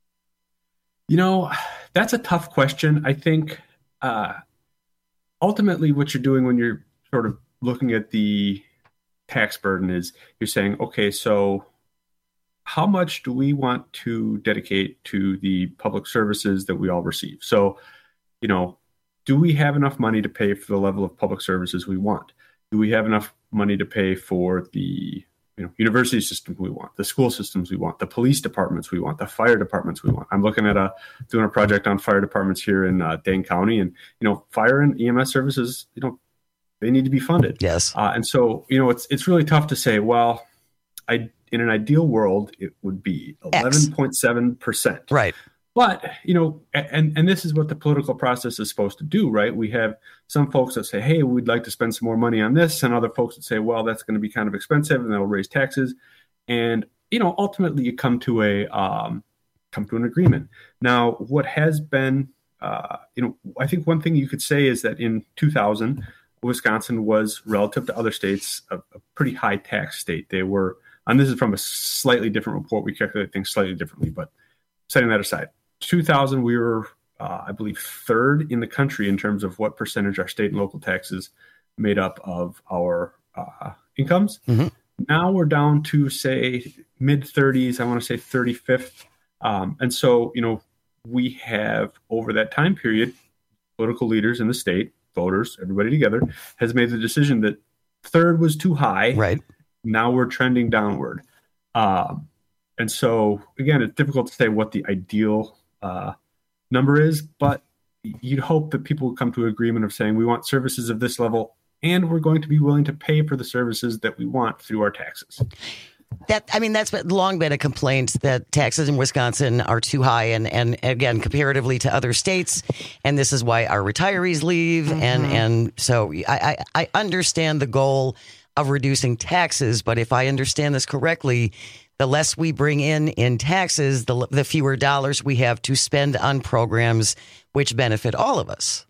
You know, that's a tough question. I think uh, ultimately what you're doing when you're sort of looking at the tax burden is you're saying, okay, so how much do we want to dedicate to the public services that we all receive? So, you know, do we have enough money to pay for the level of public services we want? Do we have enough money to pay for the you know, university system we want, the school systems we want, the police departments we want, the fire departments we want? I'm looking at a doing a project on fire departments here in uh, Dane County, and you know, fire and E M S services, you know, they need to be funded. Yes, uh, and so you know, it's it's really tough to say. Well, I in an ideal world, it would be eleven point seven percent, right? But, you know, and, and this is what the political process is supposed to do, right? We have some folks that say, hey, we'd like to spend some more money on this, and other folks that say, well, that's going to be kind of expensive and that'll raise taxes. And, you know, ultimately you come to a um, come to an agreement. Now, what has been, uh, you know, I think one thing you could say is that in two thousand, Wisconsin was, relative to other states, a, a pretty high tax state. They were, and this is from a slightly different report. We calculate things slightly differently, but setting that aside. two thousand, we were uh, I believe, third in the country in terms of what percentage our state and local taxes made up of our uh, incomes. Mm-hmm. Now we're down to, say, mid thirties. I want to say thirty-fifth. Um, and so, you know, we have, over that time period, political leaders in the state, voters, everybody together, has made the decision that third was too high. Right. Now we're trending downward. Um, and so, again, it's difficult to say what the ideal uh, number is, but you'd hope that people would come to an agreement of saying we want services of this level, and we're going to be willing to pay for the services that we want through our taxes. That I mean, that's long been a complaint that taxes in Wisconsin are too high, and, and again, comparatively to other states, and this is why our retirees leave, mm-hmm. and and so I, I I understand the goal of reducing taxes, but if I understand this correctly, the less we bring in in taxes, the the fewer dollars we have to spend on programs which benefit all of us.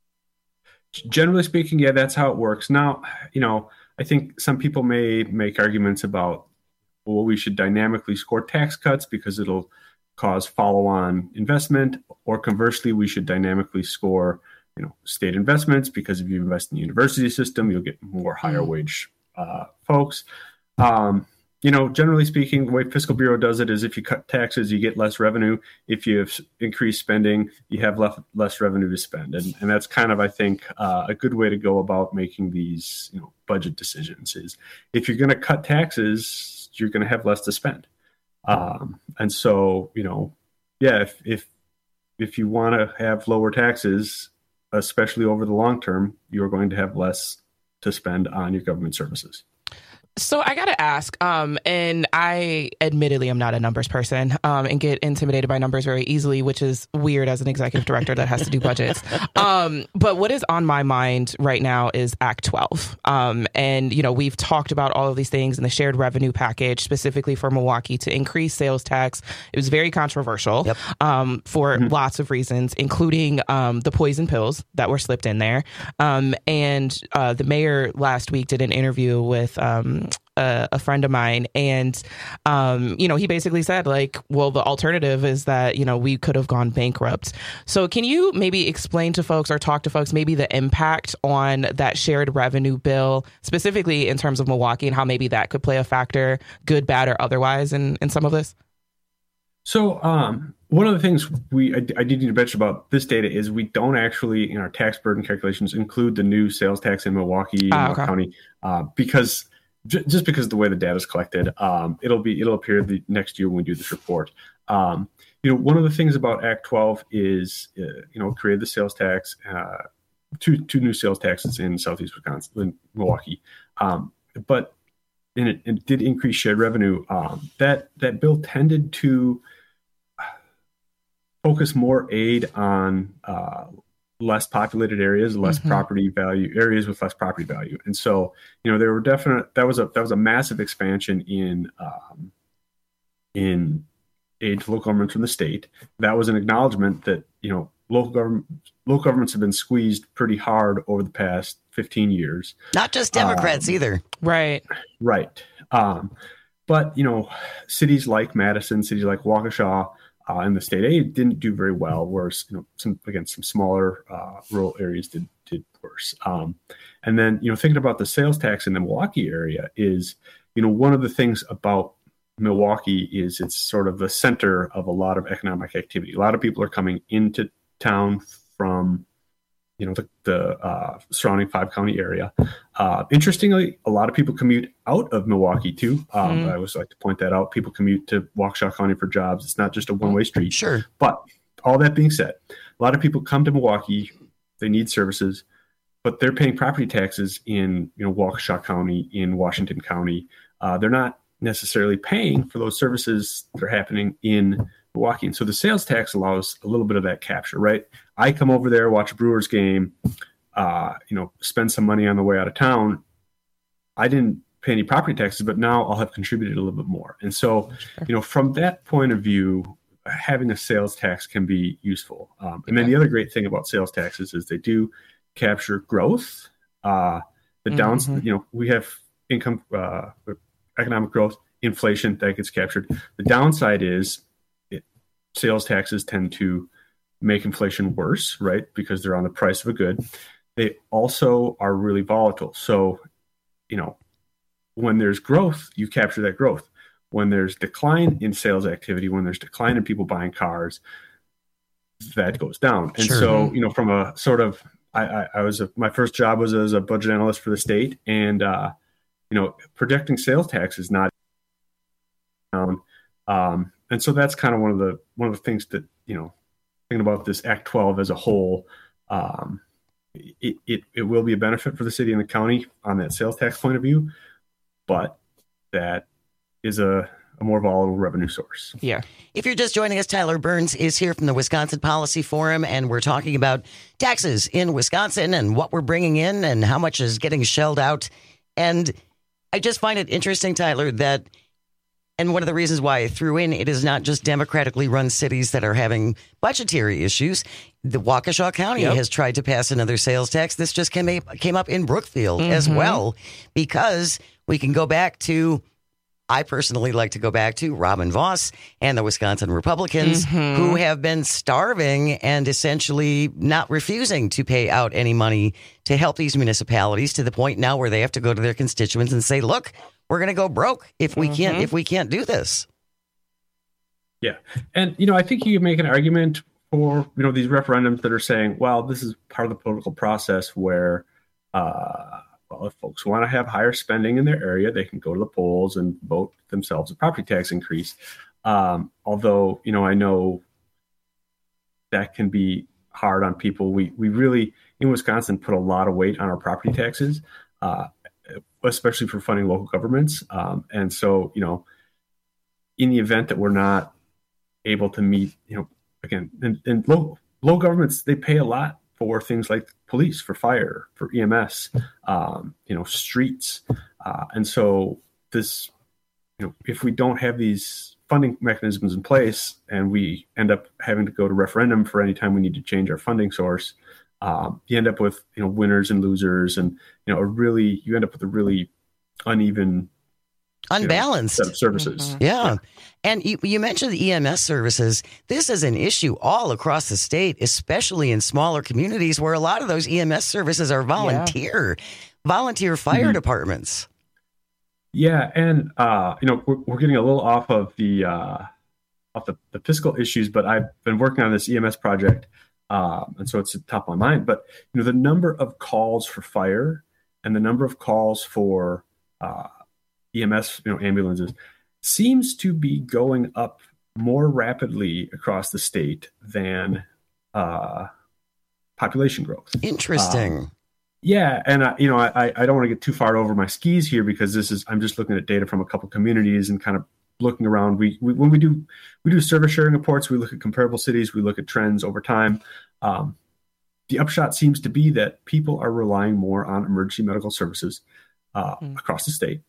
Generally speaking, yeah, that's how it works. Now, you know, I think some people may make arguments about, well, we should dynamically score tax cuts because it'll cause follow-on investment, or conversely, we should dynamically score, you know, state investments because if you invest in the university system, you'll get more higher wage uh, folks. Um, you know, generally speaking, the way Fiscal Bureau does it is if you cut taxes, you get less revenue. If you have increased spending, you have less, less revenue to spend. And, and that's kind of, I think, uh, a good way to go about making these, you know, budget decisions is if you're going to cut taxes, you're going to have less to spend. Um, and so, you know, yeah, if, if, if you want to have lower taxes, especially over the long term, you're going to have less to spend on your government services. So I got to ask, um, and I admittedly am not a numbers person um, and get intimidated by numbers very easily, which is weird as an executive director that has to do budgets. Um, but what is on my mind right now is Act twelve. Um, and, you know, we've talked about all of these things in the shared revenue package, specifically for Milwaukee to increase sales tax. It was very controversial yep. um, for mm-hmm. lots of reasons, including um, the poison pills that were slipped in there. Um, and uh, the mayor last week did an interview with um, A, a friend of mine, and um, you know, he basically said, like, well, the alternative is that, you know, we could have gone bankrupt. So can you maybe explain to folks or talk to folks maybe the impact on that shared revenue bill, specifically in terms of Milwaukee, and how maybe that could play a factor, good, bad, or otherwise, in, in some of this? So um, one of the things we I, I did need to mention about this data is we don't actually, in our tax burden calculations, include the new sales tax in Milwaukee ah, and okay. County uh, because just because of the way the data is collected, um, it'll be it'll appear the next year when we do this report. Um, you know, one of the things about Act twelve is, uh, you know, created the sales tax, uh, two two new sales taxes in Southeast Wisconsin, in Milwaukee, um, but and it, it did increase shared revenue. Um, that that bill tended to focus more aid on uh, less populated areas, less mm-hmm. property value areas with less property value. And so, you know, there were definite, that was a, that was a massive expansion in, um, in aid to local governments from the state. That was an acknowledgement that, you know, local government, local governments have been squeezed pretty hard over the past fifteen years. Not just Democrats um, either. Right. Right. Um, but, you know, cities like Madison, cities like Waukesha, Uh, and the state aid didn't do very well, whereas, you know, some, again, some smaller uh, rural areas did did worse. Um, and then, you know, thinking about the sales tax in the Milwaukee area is, you know, one of the things about Milwaukee is it's sort of the center of a lot of economic activity. A lot of people are coming into town from, you know, the, the uh, surrounding five county area. Uh, interestingly, a lot of people commute out of Milwaukee too. Um, mm. I always like to point that out. People commute to Waukesha County for jobs. It's not just a one-way street. Sure. But all that being said, a lot of people come to Milwaukee. They need services, but they're paying property taxes in, you know, Waukesha County, in Washington County. Uh, they're not necessarily paying for those services that are happening in Milwaukee. And so the sales tax allows a little bit of that capture, right? I come over there, watch a Brewers game, uh, you know, spend some money on the way out of town. I didn't pay any property taxes, but now I'll have contributed a little bit more. And so, you know, from that point of view, having a sales tax can be useful. Um, and then the other great thing about sales taxes is they do capture growth. Uh, the downs, mm-hmm. you know, we have income, uh, economic growth, inflation that gets captured. The downside is it, sales taxes tend to make inflation worse, right? Because they're on the price of a good. They also are really volatile. So, you know, when there's growth, you capture that growth. When there's decline in sales activity, when there's decline in people buying cars, that goes down. And Sure. so, you know, from a sort of, I, I, I was, a, my first job was as a budget analyst for the state, and, uh, you know, projecting sales tax is not down. Um, and so that's kind of one of the, one of the things that, you know, thinking about this Act twelve as a whole, um, it, it, it will be a benefit for the city and the county on that sales tax point of view, but that is a, a more volatile revenue source. Yeah. If you're just joining us, Tyler Burns is here from the Wisconsin Policy Forum, and we're talking about taxes in Wisconsin and what we're bringing in and how much is getting shelled out. And I just find it interesting, Tyler, that, and one of the reasons why I threw in, it is not just democratically run cities that are having budgetary issues. The Waukesha County Yep. has tried to pass another sales tax. This just came, came up in Brookfield as Mhm. well, because we can go back to, I personally like to go back to Robin Voss and the Wisconsin Republicans, Mhm. who have been starving and essentially not refusing to pay out any money to help these municipalities, to the point now where they have to go to their constituents and say, look, we're going to go broke if we can't, Mhm. if we can't do this. Yeah. And, you know, I think you can make an argument for, you know, these referendums that are saying, well, this is part of the political process where, uh, well, if folks want to have higher spending in their area, they can go to the polls and vote themselves a property tax increase. Um, although, you know, I know that can be hard on people. We we really, in Wisconsin, put a lot of weight on our property taxes, uh, especially for funding local governments. Um, and so, you know, in the event that we're not able to meet, you know, again, and, and low, low governments, they pay a lot for things like police, for fire, for E M S, um, you know, streets. Uh, and so this, you know, if we don't have these funding mechanisms in place and we end up having to go to referendum for any time we need to change our funding source, um, you end up with, you know, winners and losers, and, you know, a really, you end up with a really uneven, Unbalanced you know, set of services. Mm-hmm. Yeah. And you, you mentioned the E M S services. This is an issue all across the state, especially in smaller communities where a lot of those E M S services are volunteer, volunteer fire Mhm. departments. Yeah, and uh, you know, we're, we're getting a little off of the uh, off the, the fiscal issues, but I've been working on this E M S project, um, and so it's at the top of my mind. But you know, the number of calls for fire and the number of calls for uh, E M S, you know, ambulances, seems to be going up more rapidly across the state than uh, population growth. Interesting. Um, Yeah, and I, you know, I I don't want to get too far over my skis here, because this is, I'm just looking at data from a couple communities and kind of looking around. We, we when we do we do service sharing reports, we look at comparable cities, we look at trends over time. Um, the upshot seems to be that people are relying more on emergency medical services uh, mm. across the state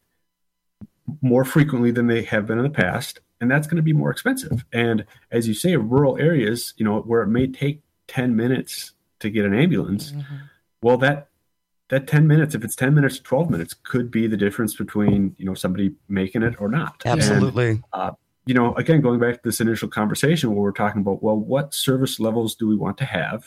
more frequently than they have been in the past, and that's going to be more expensive. And as you say, rural areas, you know, where it may take ten minutes to get an ambulance, mm-hmm. well, that that ten minutes, if it's ten minutes to twelve minutes, could be the difference between, you know, somebody making it or not. Absolutely. And, uh, you know, again, going back to this initial conversation where we're talking about, well, what service levels do we want to have?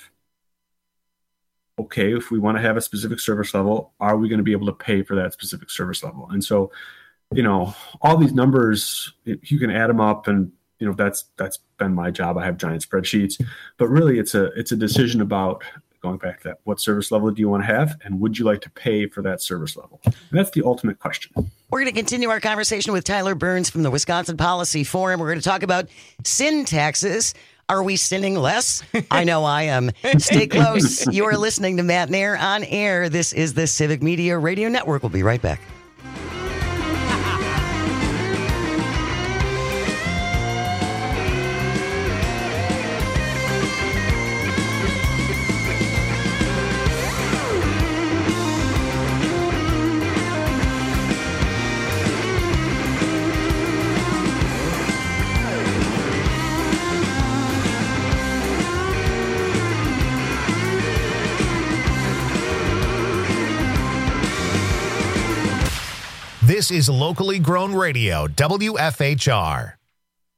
Okay, if we want to have a specific service level, are we going to be able to pay for that specific service level? And so, you know, all these numbers, you can add them up, and, you know, that's that's been my job. I have giant spreadsheets, but really it's a it's a decision about, going back to that, what service level do you want to have, and would you like to pay for that service level? And that's the ultimate question. We're going to continue our conversation with Tyler Burns from the Wisconsin Policy Forum. We're going to talk about sin taxes. Are we sinning less? I know I am. Stay close. You are listening to Matt Nair on air. This is the Civic Media Radio Network. We'll be right back. This is locally grown radio, W F H R.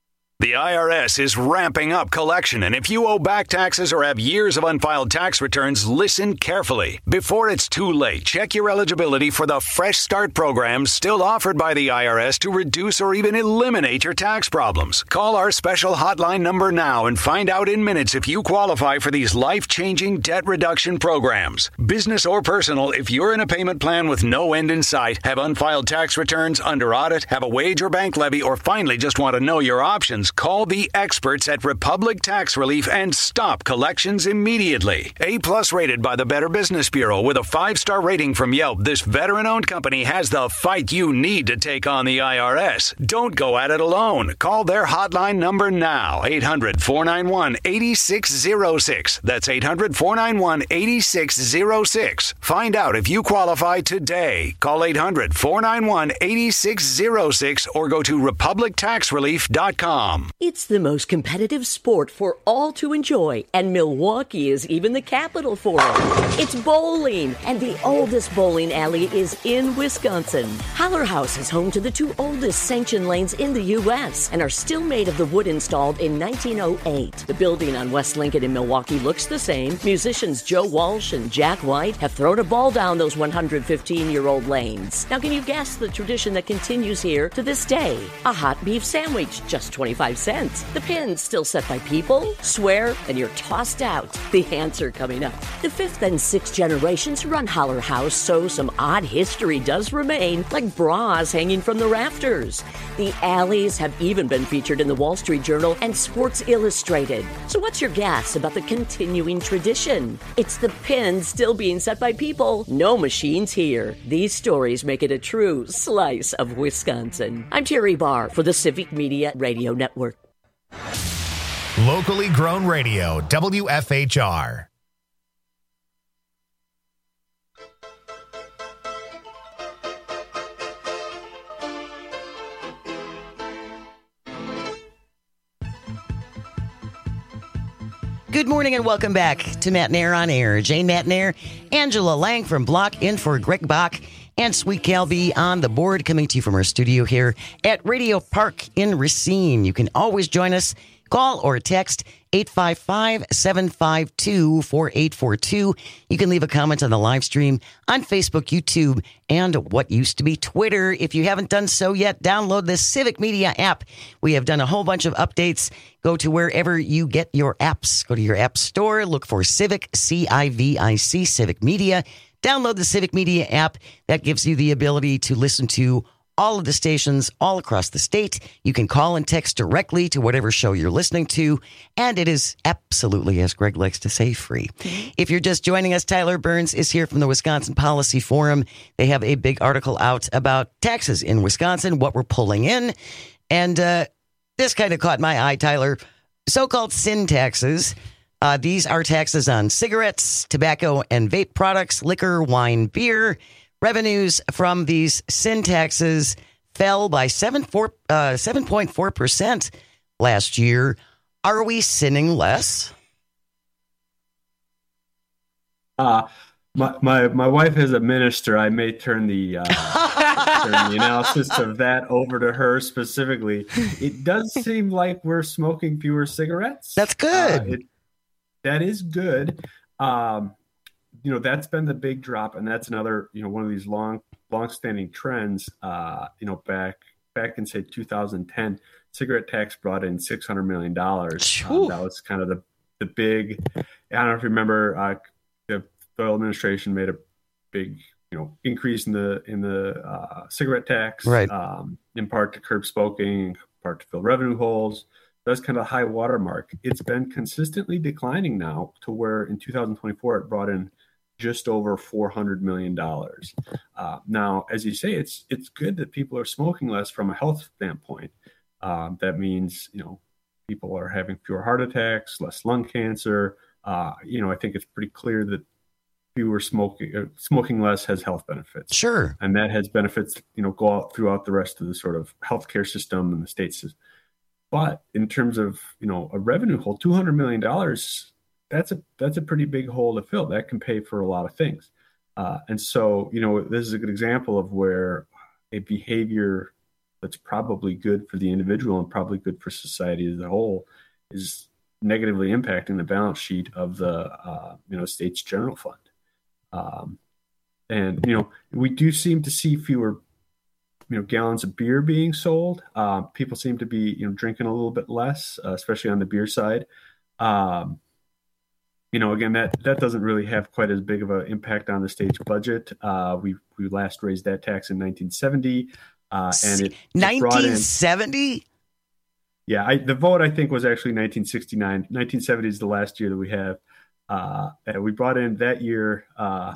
The I R S is ramping up collection, and if you owe back taxes or have years of unfiled tax returns, listen carefully. Before it's too late, check your eligibility for the Fresh Start program still offered by the I R S to reduce or even eliminate your tax problems. Call our special hotline number now and find out in minutes if you qualify for these life-changing debt reduction programs. Business or personal, if you're in a payment plan with no end in sight, have unfiled tax returns, under audit, have a wage or bank levy, or finally just want to know your options, call the experts at Republic Tax Relief and stop collections immediately. A-plus rated by the Better Business Bureau with a five-star rating from Yelp, this veteran-owned company has the fight you need to take on the I R S. Don't go at it alone. Call their hotline number now, eight hundred, four nine one, eight six zero six. That's eight hundred, four nine one, eight six zero six. Find out if you qualify today. Call eight hundred, four nine one, eight six zero six or go to republic tax relief dot com. It's the most competitive sport for all to enjoy, and Milwaukee is even the capital for it. It's bowling, and the oldest bowling alley is in Wisconsin. Holler House is home to the two oldest sanctioned lanes in the U S and are still made of the wood installed in nineteen oh eight. The building on West Lincoln in Milwaukee looks the same. Musicians Joe Walsh and Jack White have thrown a ball down those one hundred fifteen-year-old lanes. Now, can you guess the tradition that continues here to this day? A hot beef sandwich, just twenty-five cents. The pins still set by people. Swear, and you're tossed out. The answer coming up. The fifth and sixth generations run Holler House, so some odd history does remain, like bras hanging from the rafters. The alleys have even been featured in the Wall Street Journal and Sports Illustrated. So what's your guess about the continuing tradition? It's the pins still being set by people. No machines here. These stories make it a true slice of Wisconsin. I'm Terry Barr for the Civic Media Radio Network. Locally grown radio, W F H R. Good morning and welcome back to Matt Nair on Air. Jane Matt Nair, Angela Lang from Block in for Greg Bach, and Sweet Calby on the board, coming to you from our studio here at Radio Park in Racine. You can always join us. Call or text eight five five, seven five two, four eight four two. You can leave a comment on the live stream on Facebook, YouTube, and what used to be Twitter. If you haven't done so yet, download the Civic Media app. We have done a whole bunch of updates. Go to wherever you get your apps. Go to your app store, look for Civic, C I V I C, Civic Media. Download the Civic Media app. That gives you the ability to listen to all of the stations all across the state. You can call and text directly to whatever show you're listening to, and it is absolutely, as Greg likes to say, free. Mm-hmm. If you're just joining us, Tyler Burns is here from the Wisconsin Policy Forum. They have a big article out about taxes in Wisconsin, what we're pulling in, and uh, this kind of caught my eye, Tyler. So-called sin taxes. Uh, these are taxes on cigarettes, tobacco and vape products, liquor, wine, beer. Revenues from these sin taxes fell by seven point four percent last year. Are we sinning less? Uh, my, my, my wife is a minister. I may turn the, uh, turn the analysis of that over to her specifically. It does seem like we're smoking fewer cigarettes. That's good. Uh, it, that is good. Um, You know, that's been the big drop, and that's another, you know, one of these long, long-standing trends. Uh, you know, back back in say two thousand ten, cigarette tax brought in six hundred million dollars. Um, that was kind of the the big. I don't know if you remember, uh, the Doyle administration made a big, you know, increase in the in the uh, cigarette tax, right? Um, in part to curb smoking, in part to fill revenue holes. That's kind of a high watermark. It's been consistently declining now to where in two thousand twenty-four it brought in just over four hundred million dollars. Uh, now, as you say, it's it's good that people are smoking less from a health standpoint. Um, that means, you know, people are having fewer heart attacks, less lung cancer. Uh, you know, I think it's pretty clear that fewer smoking, uh, smoking less has health benefits. Sure. And that has benefits, you know, go out throughout the rest of the sort of healthcare system and the state system. But in terms of, you know, a revenue hole, two hundred million dollars, that's a that's a pretty big hole to fill. That can pay for a lot of things. Uh, and so, you know, this is a good example of where a behavior that's probably good for the individual and probably good for society as a whole is negatively impacting the balance sheet of the uh, you know state's general fund. Um, and you know we do seem to see fewer you know gallons of beer being sold. Uh, people seem to be you know drinking a little bit less, uh, especially on the beer side. Um, you know, again, that that doesn't really have quite as big of an impact on the state's budget. Uh, we we last raised that tax in nineteen seventy, uh, and it nineteen seventy. Yeah, I, the vote I think was actually nineteen sixty-nine. nineteen seventy is the last year that we have. Uh, and we brought in that year uh,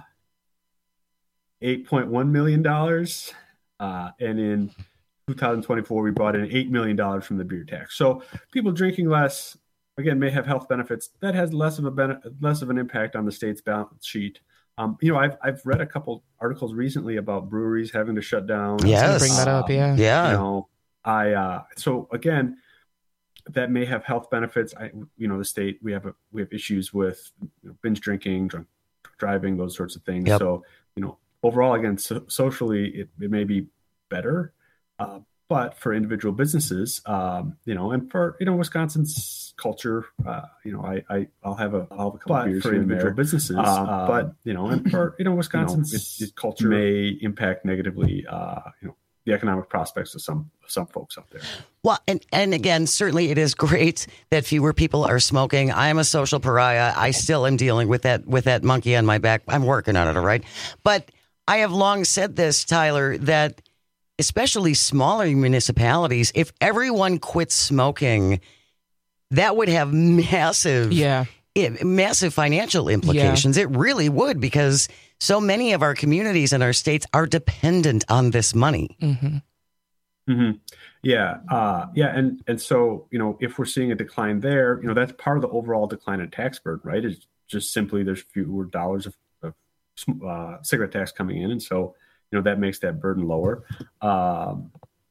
eight point one million dollars, uh, and in two thousand twenty-four we brought in eight million dollars from the beer tax. So people drinking less, again, may have health benefits. That has less of a benefit, less of an impact on the state's balance sheet. Um, you know, I've I've read a couple articles recently about breweries having to shut down. Yes, bring that up. Yeah, yeah. You know, I uh, so again, that may have health benefits. I, you know, the state we have a, we have issues with you know, binge drinking, drunk driving, those sorts of things. Yep. So you know, overall, again, so, socially, it, it may be better. Uh, But for individual businesses, um, you know, and for, you know, Wisconsin's culture, uh, you know, I, I, I'll have a, I'll have a couple of beers for individual businesses. Uh, um, but, you know, and for, you know, Wisconsin's you know, it, it culture may impact negatively, uh, you know, the economic prospects of some, some folks out there. Well, and, and again, certainly it is great that fewer people are smoking. I am a social pariah. I still am dealing with that, with that monkey on my back. I'm working on it. All right. But I have long said this, Tyler, that especially smaller municipalities, if everyone quit smoking, that would have massive, yeah, massive financial implications. Yeah. It really would, because so many of our communities and our states are dependent on this money. Mm-hmm. Mm-hmm. Yeah, uh, yeah, and and so you know, if we're seeing a decline there, you know, that's part of the overall decline in tax burden, right? It's just simply there's fewer dollars of, of uh, cigarette tax coming in, and so. You know, that makes that burden lower. Um,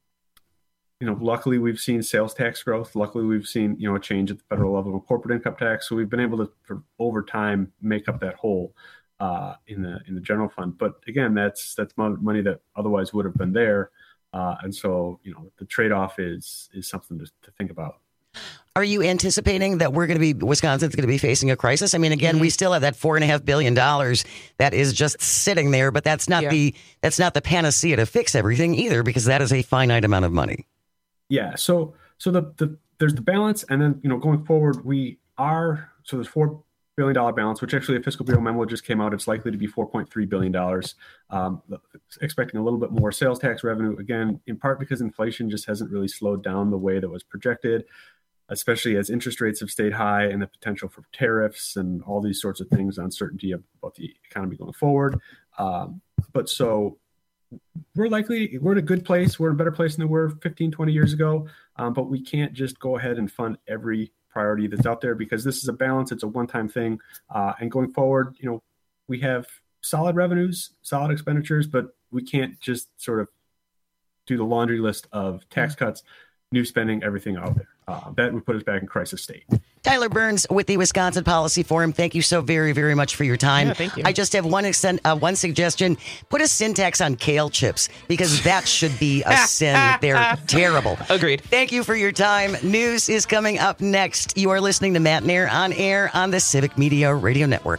you know, luckily we've seen sales tax growth. Luckily we've seen, you know, a change at the federal level of corporate income tax. So we've been able to, for, over time, make up that hole uh, in the in the general fund. But again, that's that's money that otherwise would have been there. Uh, and so, you know, the trade-off is is something to, to think about. Are you anticipating that we're going to be, Wisconsin's going to be facing a crisis? I mean, again, mm-hmm. we still have that four and a half billion dollars that is just sitting there, but that's not yeah. the, that's not the panacea to fix everything either, because that is a finite amount of money. Yeah. So, so the, the, there's the balance. And then, you know, going forward, we are, so there's four billion dollars balance, which actually a fiscal bureau memo just came out. It's likely to be four point three billion dollars, um, expecting a little bit more sales tax revenue, again, in part because inflation just hasn't really slowed down the way that was projected, especially as interest rates have stayed high and the potential for tariffs and all these sorts of things, uncertainty about the economy going forward. Um, but so we're likely, we're in a good place. We're in a better place than we were fifteen, twenty years ago. Um, but we can't just go ahead and fund every priority that's out there, because this is a balance. It's a one-time thing. Uh, and going forward, you know, we have solid revenues, solid expenditures, but we can't just sort of do the laundry list of tax cuts, new spending, everything out there. Uh, that would put us back in crisis state. Tyler Burns with the Wisconsin Policy Forum. Thank you so very, very much for your time. Yeah, thank you. I just have one extent, uh, one suggestion. Put a sin tax on kale chips, because that should be a sin. They're terrible. Agreed. Thank you for your time. News is coming up next. You are listening to Matt Nair on air on the Civic Media Radio Network.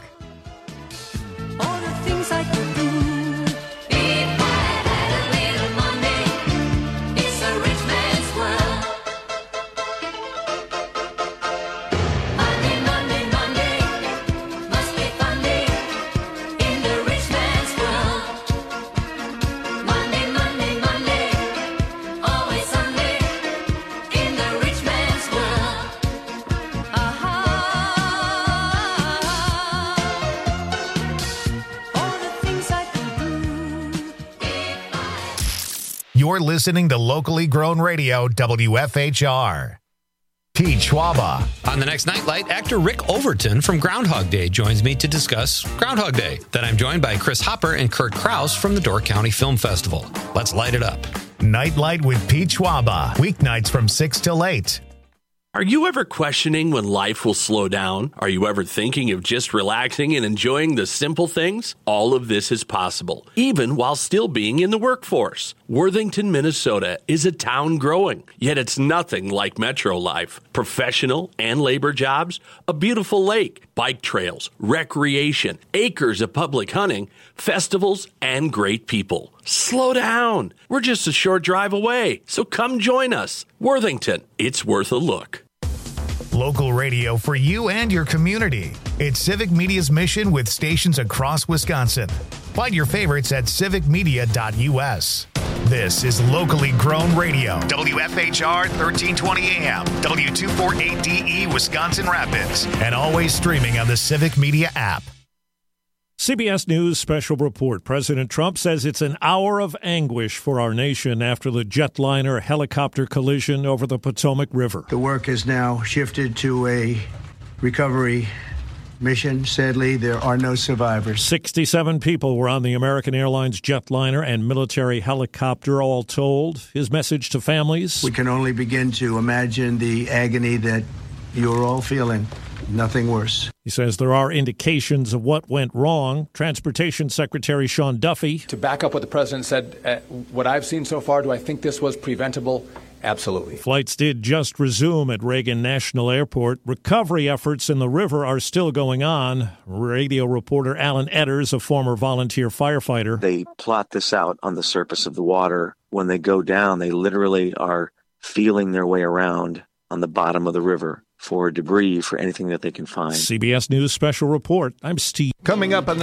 All the things I could do. You're listening to locally grown radio, W F H R. Pete Schwaba. On the next Nightlight, actor Rick Overton from Groundhog Day joins me to discuss Groundhog Day. Then I'm joined by Chris Hopper and Kurt Kraus from the Door County Film Festival. Let's light it up. Nightlight with Pete Schwaba. Weeknights from six till eight. Are you ever questioning when life will slow down? Are you ever thinking of just relaxing and enjoying the simple things? All of this is possible, even while still being in the workforce. Worthington, Minnesota is a town growing, yet it's nothing like metro life. Professional and labor jobs, a beautiful lake, bike trails, recreation, acres of public hunting, festivals, and great people. Slow down. We're just a short drive away, so come join us. Worthington, it's worth a look. Local radio for you and your community. It's Civic Media's mission with stations across Wisconsin. Find your favorites at civic media dot u s. This is locally grown radio. W F H R thirteen twenty A M, W two forty-eight D E, Wisconsin Rapids, and always streaming on the Civic Media app. C B S News special report. President Trump says it's an hour of anguish for our nation after the jetliner helicopter collision over the Potomac River. The work has now shifted to a recovery mission. Sadly, there are no survivors. sixty-seven people were on the American Airlines jetliner and military helicopter, all told. His message to families: we can only begin to imagine the agony that you're all feeling. Nothing worse. He says there are indications of what went wrong. Transportation Secretary Sean Duffy. To back up what the president said, uh, what I've seen so far, do I think this was preventable? Absolutely. Flights did just resume at Reagan National Airport. Recovery efforts in the river are still going on. Radio reporter Alan Edders, a former volunteer firefighter. They plot this out on the surface of the water. When they go down, they literally are feeling their way around on the bottom of the river for debris, for anything that they can find. C B S News special report. I'm Steve. Coming up on